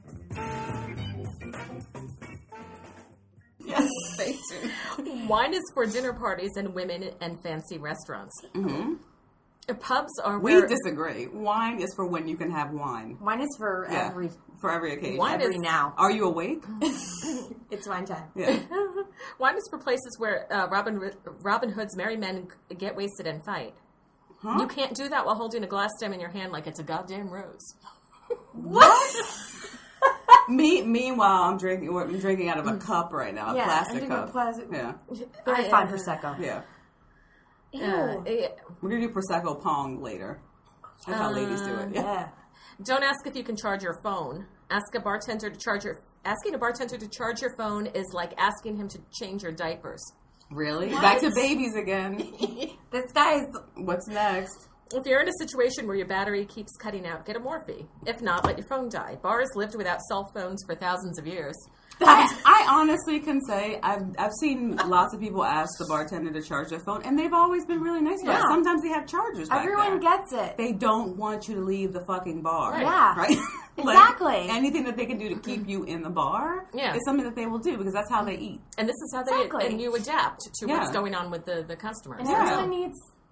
Yes, stay tuned. wine is for dinner parties and women and fancy restaurants. Mm-hmm. Pubs are We where disagree. Wine is for when you can have wine. Wine is for Yeah, every for every occasion. Wine every is- now. Are you awake? It's wine time. Yeah. wine is for places where Robin Hood's merry men get wasted and fight. Huh? You can't do that while holding a glass stem in your hand like it's a goddamn rose. What? Meanwhile, I'm drinking out of a cup right now, a Yeah, plastic I'm drinking cup. plastic- Yeah, Very fun Prosecco. yeah. Ew. We're gonna do Prosecco Pong later. That's how ladies do it. Yeah. Yeah. Don't ask if you can charge your phone. Asking a bartender to charge your phone is like asking him to change your diapers. Really? Back to babies again. This guy's What's next? If you're in a situation where your battery keeps cutting out, get a Morphe. If not, let your phone die. Bars lived without cell phones for thousands of years. I honestly can say I've seen lots of people ask the bartender to charge their phone, and they've always been really nice about it. Yeah. Sometimes they have chargers back everyone there. gets it. They don't want you to leave the fucking bar. Right. Yeah. Right? Exactly. Anything that they can do to keep you in the bar Yeah. is something that they will do because that's how they eat. And this is how Exactly. and you adapt to Yeah. what's going on with the customers. And Yeah. everyone needs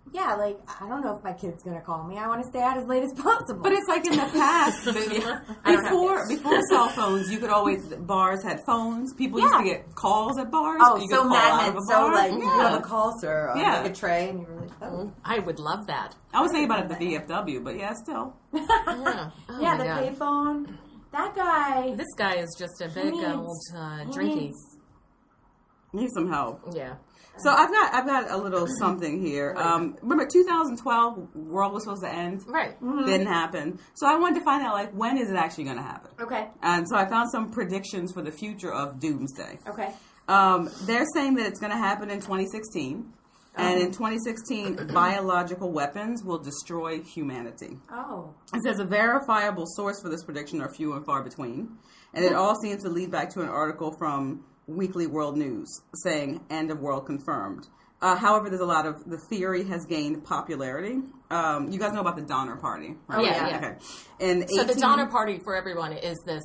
Yeah, like, I don't know if my kid's going to call me. I want to stay out as late as possible. But it's like in the past, I don't have before cell phones, you could always, bars had phones. People used to get calls at bars. oh, you so could call out of a so bar. like, Yeah. you have a call, sir, on Yeah. like a tray, and you're like, oh. I would love that. I was thinking about it at the VFW, but yeah, still. Yeah, oh Yeah, my the God. payphone. That guy. This guy is just a big needs- old he drinky. needs- Need some help. Yeah. So I've got a little something here. Remember 2012, world was supposed to end. Right. Didn't happen. So I wanted to find out, like, when is it actually going to happen? Okay. And so I found some predictions for the future of doomsday. Okay. They're saying that it's going to happen in 2016. And in 2016, biological weapons will destroy humanity. Oh. It says a verifiable source for this prediction are few and far between. And it all seems to lead back to an article from Weekly World News saying end of world confirmed. However, there's a lot of, the theory has gained popularity. You guys know about the Donner Party, right? Yeah. Okay. And So the Donner Party for everyone is this.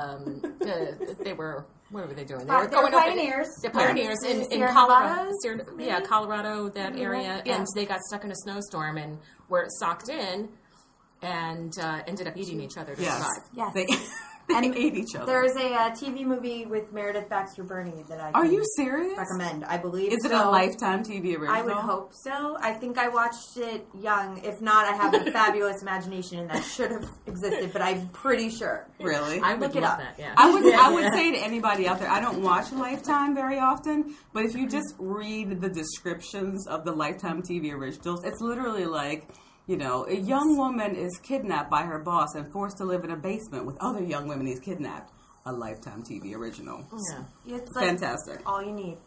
They were. What were they doing? They were They're going over- pioneers. They're pioneers in Sierra Colorado. Nevadas, maybe? Yeah, Colorado, that area, Yeah. and they got stuck in a snowstorm and were socked in, and ended up eating each other to Yes. survive. Yes. They And ate each other. There's a TV movie with Meredith Baxter Birney that I Are can you serious? recommend. I believe Is it so. a Lifetime TV original? I would hope so. I think I watched it young. If not, I have a fabulous imagination and that should have existed, but I'm pretty sure. Really? I would Look it love up. that. Yeah. I would say to anybody out there, I don't watch Lifetime very often, but if you just read the descriptions of the Lifetime TV originals, it's literally like, you know, a young woman is kidnapped by her boss and forced to live in a basement with other young women he's kidnapped. A Lifetime TV original. Yeah. It's like Fantastic. all you need.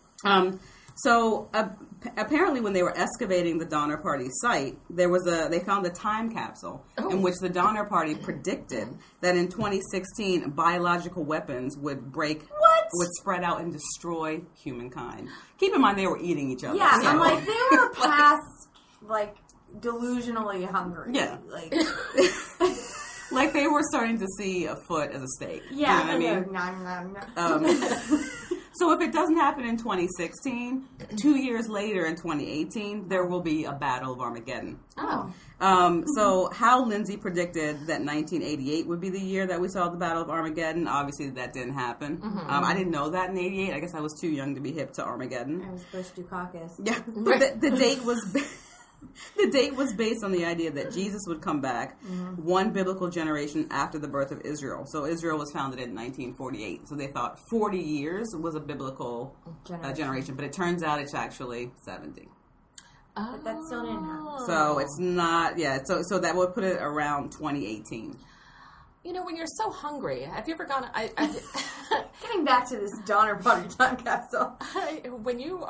So apparently, when they were excavating the Donner Party site, they found a time capsule in which the Donner Party predicted that in 2016 biological weapons would would spread out and destroy humankind. Keep in mind they were eating each other. Yeah, so- I'm like, they were past, like, delusionally hungry. Yeah. Like, like they were starting to see a foot as a steak. yeah. You know what I mean? So if it doesn't happen in 2016, 2 years later in 2018, there will be a Battle of Armageddon. Oh. So Hal Lindsey predicted that 1988 would be the year that we saw the Battle of Armageddon. Obviously, that didn't happen. I didn't know that in '88. I guess I was too young to be hip to Armageddon. I was Bush Dukakis. Yeah, but the date was the date was based on the idea that Jesus would come back one biblical generation after the birth of Israel. So Israel was founded in 1948. So they thought 40 years was a biblical generation, but it turns out it's actually 70. But that still didn't happen. So it's not, so that would put it around 2018. You know, when you're so hungry, have you ever gone? Getting back to this Donner Party time capsule. When you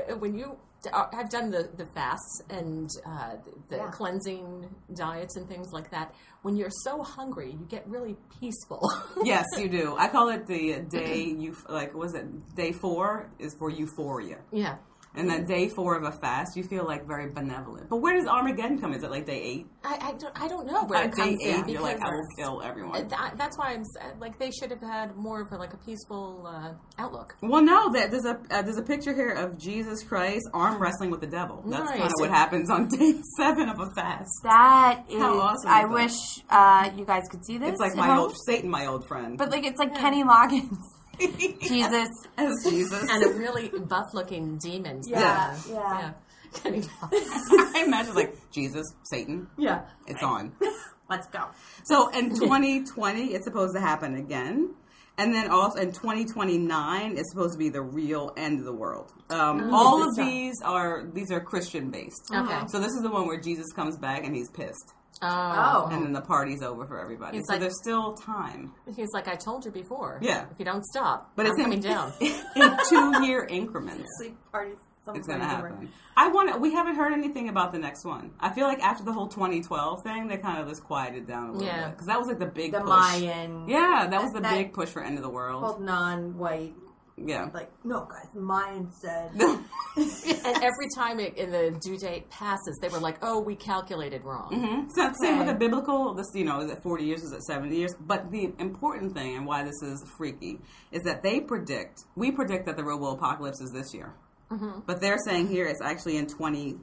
have done the fasts and the cleansing diets and things like that, when you're so hungry, you get really peaceful. Yes, you do. I call it the day, day 4 is for euphoria. Yeah. And then day 4 of a fast, you feel like very benevolent. But where does Armageddon come? Is it like day 8? I don't know where it day comes 8, in you're like, I will because kill everyone. that's why I'm like they should have had more of a peaceful outlook. Well, no, there's a picture here of Jesus Christ arm wrestling with the devil. That's Nice. kind of what happens on day 7 of a fast. That is, How awesome I is that? wish you guys could see this. It's like at home. my old friend. But like, it's like Kenny Loggins. Jesus. As Jesus. And a really buff-looking demon. Yeah. I imagine like Jesus, Satan. Yeah. It's on. Let's go. So in 2020, it's supposed to happen again. And then also in 2029, it's supposed to be the real end of the world. All of these are Christian based. Okay. So this is the one where Jesus comes back and he's pissed. Oh. And then the party's over for everybody. He's So like- there's still time. He's like, I told you before. Yeah. If you don't stop, But I'm it's coming down. in 2-year increments. Sleep parties. It's going to happen. We haven't heard anything about the next one. I feel like after the whole 2012 thing, they kind of just quieted down a little bit. Because that was like the big The push. Mayan. Yeah, that was the That- big push for end of the world. Both non-white. Yeah. Like, no, guys, the Mayan said. And every time in the due date passes, they were like, "Oh, we calculated wrong." So same with the biblical, is it 40 years, is it 70 years? But the important thing, and why this is freaky, is that we predict that the real world apocalypse is this year. But they're saying here it's actually in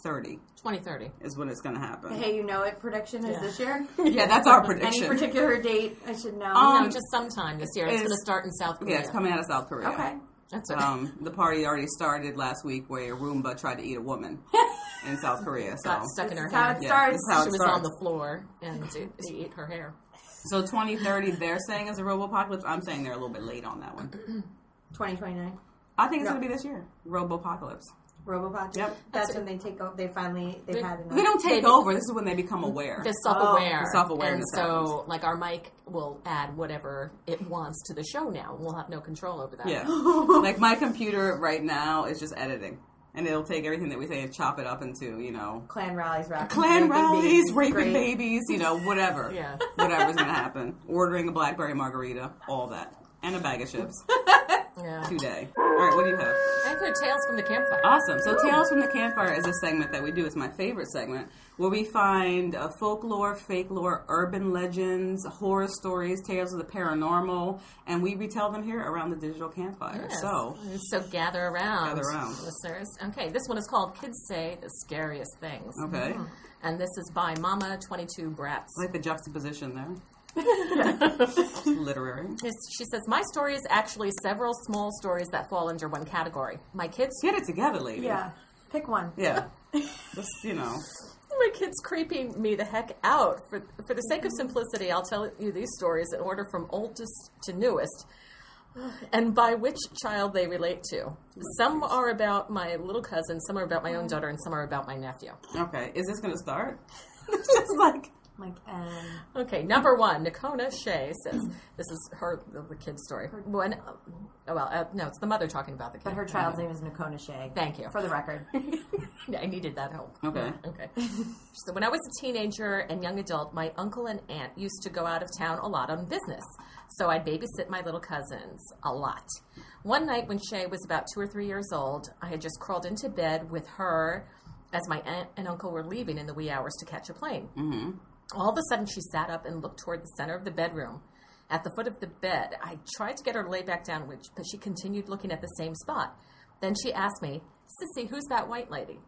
2030 2030. is when it's going to happen. The Hey You Know It prediction is this year? Yeah, that's our prediction. Any particular date I should know? No, just sometime this year. It's going to start in South Korea. Yeah, it's coming out of South Korea. Okay. That's it. The party already started last week where a Roomba tried to eat a woman in South Korea. So, Got stuck in her This is how hair. it yeah, starts. this is how She it was starts. on the floor and she ate her hair. So 2030, they're saying is a robo-apocalypse. I'm saying they're a little bit late on that one. 2029. I think it's going to be this year. Robo-apocalypse. Robopod. Yep. That's when they take over. They've had enough. They don't take over. This is when they become aware. They're self-aware. the self-awareness And so, happens. like, our mic will add whatever it wants to the show now. We'll have no control over that. Yeah. Like, my computer right now is just editing. And it'll take everything that we say and chop it up into, Clan rallies, raping babies, whatever. Yeah. Whatever's going to happen. Ordering a Blackberry margarita, all that. And a bag of chips. Yeah. Today. All right, what do you have? I have heard Tales from the Campfire. Awesome. So Tales from the Campfire is a segment that we do. It's my favorite segment, where we find folklore, fake lore, urban legends, horror stories, tales of the paranormal, and we retell them here around the digital campfire. Yes. So Gather around. Gather around. Listeners. Okay, this one is called Kids Say the Scariest Things. Okay. And this is by Mama 22 Brats. I like the juxtaposition there. Literary. She says, my story is actually several small stories that fall under one category. My kids... Get it together, lady. Yeah. Pick one. Yeah. Just, My kid's creeping me the heck out. For the sake of simplicity, I'll tell you these stories in order from oldest to newest, and by which child they relate to. Some are about my little cousin, some are about my own daughter, and some are about my nephew. Okay. Is this going to start? It's just like... Okay, number one, Nakona Shea says, this is the kid's story. No, it's the mother talking about the kid. But her child's name is Nakona Shea. Thank you. For the record. Yeah, I needed that help. Okay. Okay. So when I was a teenager and young adult, my uncle and aunt used to go out of town a lot on business. So I'd babysit my little cousins a lot. One night when Shay was about 2 or 3 years old, I had just crawled into bed with her as my aunt and uncle were leaving in the wee hours to catch a plane. Mm-hmm. All of a sudden, she sat up and looked toward the center of the bedroom. At the foot of the bed, I tried to get her to lay back down, but she continued looking at the same spot. Then she asked me, Sissy, who's that white lady?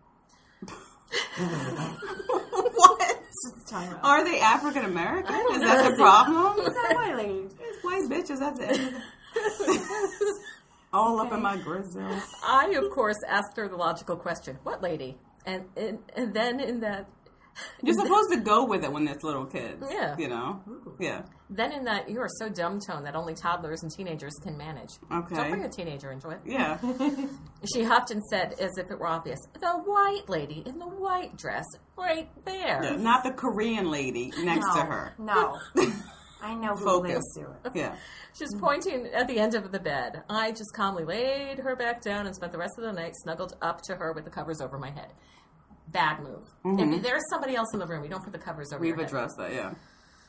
What? Are they African American? Is that the problem? Who's that white lady? It's white bitches at the end of the... All up in my grizzle. I, of course, asked her the logical question, what lady? And then in that... You're supposed to go with it when there's little kids. Yeah. Yeah. Then in that you are so dumb tone that only toddlers and teenagers can manage. Okay. Don't bring a teenager into it. Yeah. She huffed and said, as if it were obvious, the white lady in the white dress, right there. Yeah, not the Korean lady next to her. No. I know who Focus. lives to it. Yeah. She's pointing at the end of the bed. I just calmly laid her back down and spent the rest of the night snuggled up to her with the covers over my head. Bad move. Mm-hmm. If there's somebody else in the room, you don't put the covers over your We've head. addressed that, yeah.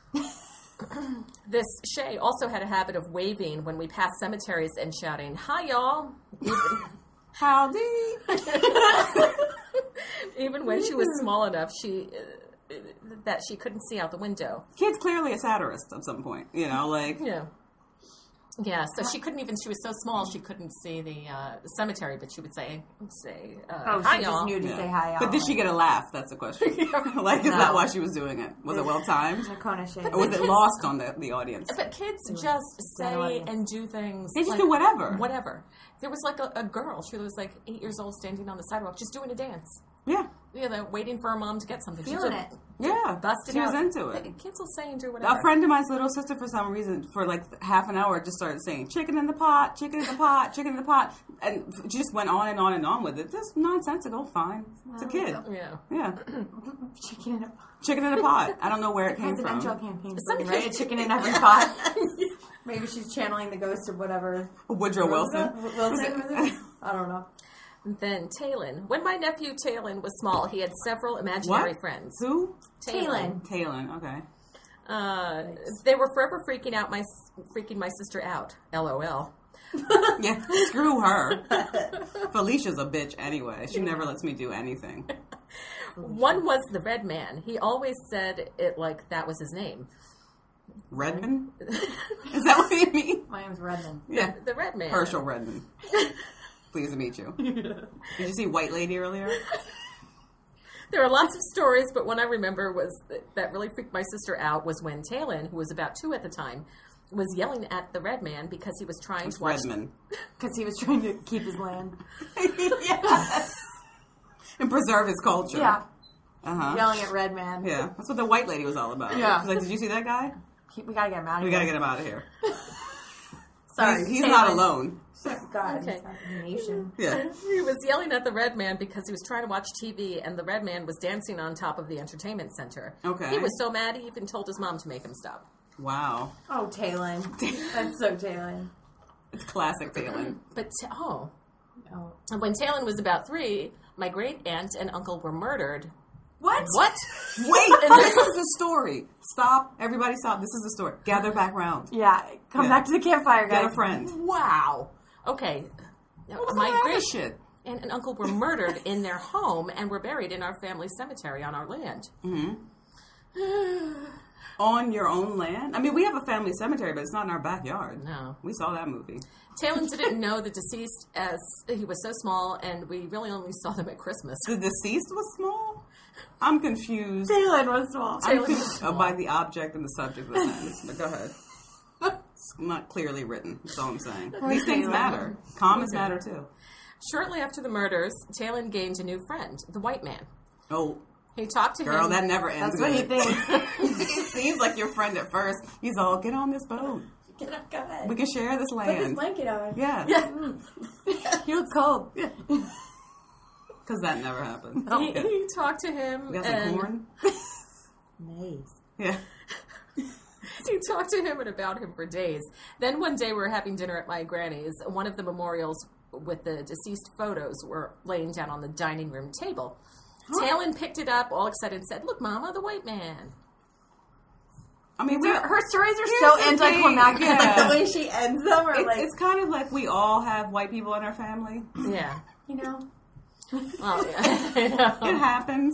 This Shay also had a habit of waving when we passed cemeteries and shouting, hi, y'all. Howdy. Even when she was small enough, that she couldn't see out the window. Kid's clearly a satirist at some point, Yeah. Yeah, so she was so small she couldn't see the cemetery, but she would say hi, she y'all. just knew to say hi, y'all. But did she get a laugh? That's the question. Is that why she was doing it? Was it well timed? Nakona Shea. Or was it lost on the audience? But kids just say and do things. They just do whatever. Whatever. There was like a girl, she was like 8 years old, standing on the sidewalk, just doing a dance. Yeah. Waiting for her mom to get something. Feeling it. Yeah. Busted She was out. into it. Kids will say and do whatever. A friend of mine's little sister, for some reason, for like half an hour, just started saying, chicken in the pot, chicken in the pot, chicken in the pot. And she just went on and on and on with it. Just nonsensical, fine. It's a kid. Yeah. Yeah. Chicken in a pot. Chicken in a pot. I don't know where it came Presidential from. campaign. Some Right? kids- A chicken in every pot. Maybe she's channeling the ghost of whatever. Woodrow Wilson. Wilson was it? I don't know. Then Talon. When my nephew Talon was small, he had several imaginary What? friends. Who? Talon. Talon, okay. They were forever freaking my sister out. LOL. Yeah, screw her. Felicia's a bitch anyway. She never lets me do anything. One was the Red Man. He always said it like that was his name. Redman? Is that what you mean? My name's Redmond. Yeah. The Red Man. Herschel Redman. Pleased to meet you. Did you see White Lady earlier? There are lots of stories, but one I remember that really freaked my sister out was when Talon, who was about 2 at the time, was yelling at the red man because he was trying to watch... Redman. Because he was trying to keep his land. Yes. And preserve his culture. Yeah. Uh-huh. Yelling at Red Man. Yeah. That's what the white lady was all about. Yeah. She's like, did you see that guy? We gotta get him out of We here. gotta get him out of here. Sorry. He's not alone. God, Okay. he's not a nation. Yeah. He was yelling at the red man because he was trying to watch TV, and the red man was dancing on top of the entertainment center. Okay. He was so mad he even told his mom to make him stop. Wow. Oh, Talon. That's so Talon. It's classic Talon. But, Oh. and when Talon was about 3, my great aunt and uncle were murdered. What? What? Wait, this is the story. Stop. Everybody stop. This is the story. Gather back round. Yeah. Come Yeah. back to the campfire, guys. Get a friend. Wow. Okay. Now, What's my all that great shit? aunt and uncle were murdered in their home and were buried in our family cemetery on our land. On your own land? I mean, we have a family cemetery, but it's not in our backyard. No. We saw that movie. Talon didn't know the deceased as he was so small, and we really only saw them at Christmas. The deceased was small? I'm confused. Talon was small. I'm confused by the object and the subject of the sentence. But go ahead. It's not clearly written. That's all I'm saying. These things Talon. matter. Commas matter, too. Shortly after the murders, Talon gained a new friend, the white man. Oh, He talked to girl, him. that never ends That's what he good. thinks. It seems like your friend at first. He's all, get on this boat. Go ahead. We can share this Put this land. blanket on. Yeah. You look cold. Because that never happened. He talked to him. We got some and corn? Nice. Yeah. He talked to him and about him for days. Then one day we were having dinner at my granny's. One of the memorials with the deceased photos were laying down on the dining room table. Talon picked it up, all excited, and said, "Look, Mama, the white man." I mean, Her stories are Here's so the thing. anticlimactic. Like Yeah. the way she ends them are like, it's kind of like we all have white people in our family. Yeah. you know. Well, yeah. I know. It happens.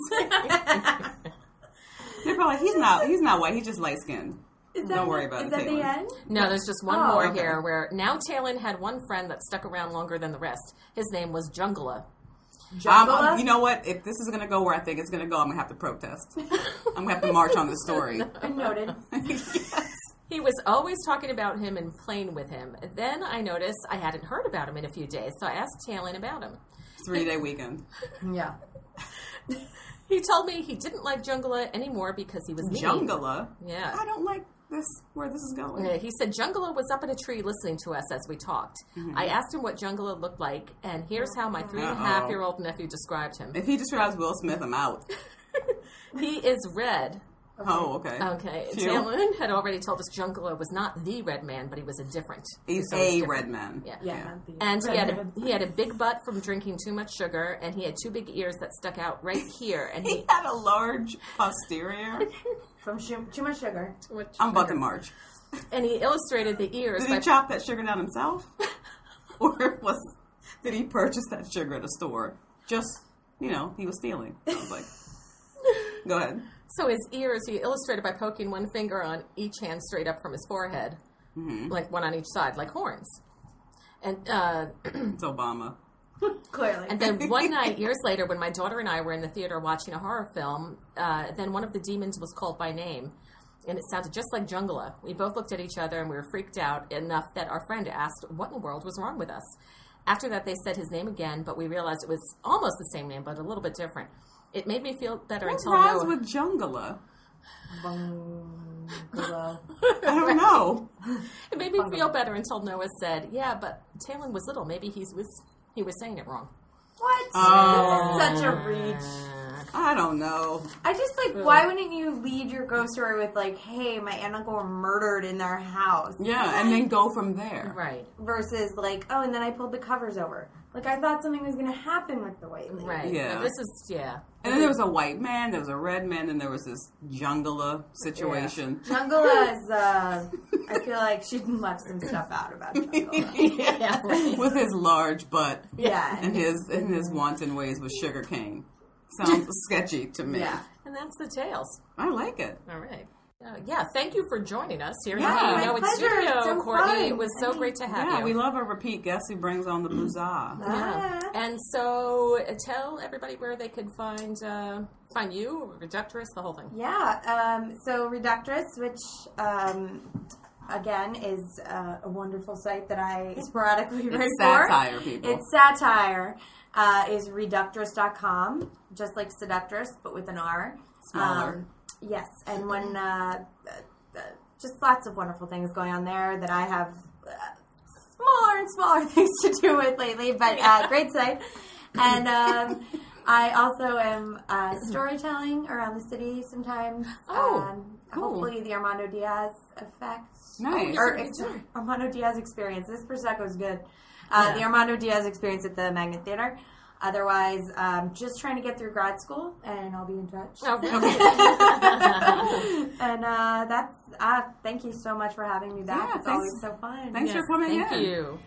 They're probably he's not white. He's just light skinned. Don't worry about it. Is that the Talon. end? No, there's just one Oh, more okay. here where now Talon had one friend that stuck around longer than the rest. His name was Jungala. Jungala? You know what? If this is going to go where I think it's going to go, I'm going to have to protest. I'm going to have to march on the story. Noted. Yes. He was always talking about him and playing with him. Then I noticed I hadn't heard about him in a few days, so I asked Talon about him. 3-day weekend. Yeah. He told me he didn't like Jungala anymore because he was mean. Jungala? Yeah. I don't like this, where this is going. He said Jungala was up in a tree listening to us as we talked. I asked him what Jungala looked like, and here's how my 3.5-year-old nephew described him. If he describes Will Smith, I'm out. He is red. Oh, okay. Okay. Phew. Talon had already told us Jungala was not the red man, but he was a different. He's So it's a different. red man. Yeah. Yeah. not the And redhead. he had a big butt from drinking too much sugar, and he had 2 big ears that stuck out right here. And He had a large posterior. From too much sugar. I'm about to march. And he illustrated the ears Did by he chop that sugar down himself? Or did he purchase that sugar at a store? Just, he was stealing. I was like, go ahead. So his ears, he illustrated by poking one finger on each hand straight up from his forehead, like one on each side, like horns. And It's Obama. Clearly. and then one night, years later, when my daughter and I were in the theater watching a horror film, then one of the demons was called by name, and it sounded just like Jungala. We both looked at each other, and we were freaked out enough that our friend asked what in the world was wrong with us. After that, they said his name again, but we realized it was almost the same name, but a little bit different. It made me feel better What until rhymes Noah... with Jungala? Hello. I don't know. It made me feel better until Noah said, "Yeah, but Talon was little. Maybe he was saying it wrong." What? Oh. This is such a reach. I don't know. I just why wouldn't you lead your ghost story with hey, my aunt and uncle were murdered in their house? Yeah, and then go from there. Right. Versus and then I pulled the covers over. I thought something was going to happen with the white lady. Right. Yeah. This is And then there was a white man, there was a red man, and there was this Jungala situation. Jungala is, I feel like she left some stuff out about Jungala. yeah. Right. With his large butt Yeah. and his wanton ways with sugar cane. Sounds sketchy to me. Yeah. And that's the tales. I like it. All right. thank you for joining us here Yeah, in the Hey You my Know It pleasure. studio, It's so Courtney. fun. It was so great to have Yeah, you. we love a repeat guest who brings on the bluesah. Yeah. And so tell everybody where they could find you, Reductress, the whole thing. Yeah, so Reductress, which again is a wonderful site that I sporadically write It's for. satire, people. It's satire. Is Reductress.com, just like Seductress, but with an R. Smaller. Yes, and when just lots of wonderful things going on there that I have smaller and smaller things to do with lately, but great site. And I also am storytelling around the city sometimes. Oh, cool. Hopefully the Armando Diaz effect. Nice. Or Armando Diaz experience. This Prosecco is good. The Armando Diaz experience at the Magnet Theater. Otherwise, just trying to get through grad school, and I'll be in touch. Oh, okay. And that's thank you so much for having me back. Yeah, it's thanks. always so fun. Thanks for coming Thank in. you.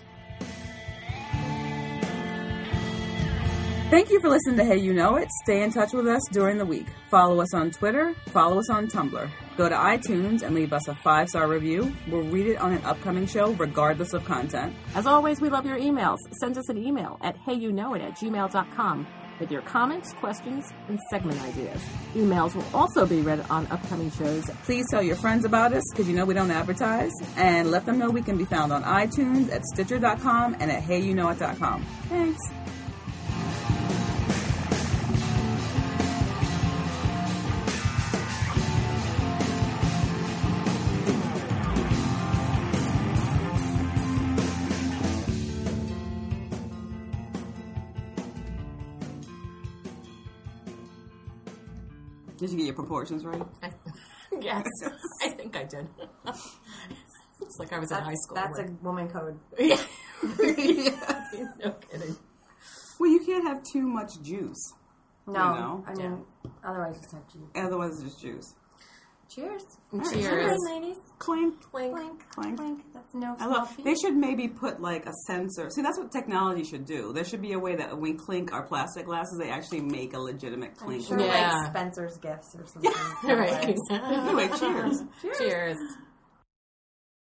Thank you for listening to Hey You Know It. Stay in touch with us during the week. Follow us on Twitter. Follow us on Tumblr. Go to iTunes and leave us a 5-star review. We'll read it on an upcoming show regardless of content. As always, we love your emails. Send us an email at heyyouknowit@gmail.com with your comments, questions, and segment ideas. Emails will also be read on upcoming shows. Please tell your friends about us because you know we don't advertise. And let them know we can be found on iTunes, at Stitcher.com, and at HeyYouKnowIt.com. Thanks. Did you get your proportions right? Yes, I think I did. It's like I was in high school. That's a woman code. Yeah. No kidding. Well, you can't have too much juice. No, know? I mean, otherwise it's not juice. Otherwise, it's just juice. Cheers. Cheers. Cheers, ladies. Clink. Clink. Clink, Clink. clink. That's no I small love. feat. They should maybe put like a sensor. See, that's what technology should do. There should be a way that when we clink our plastic glasses, they actually make a legitimate I'm clink. sure Yeah. like Spencer's Gifts or something. Right. Anyway, cheers. Cheers.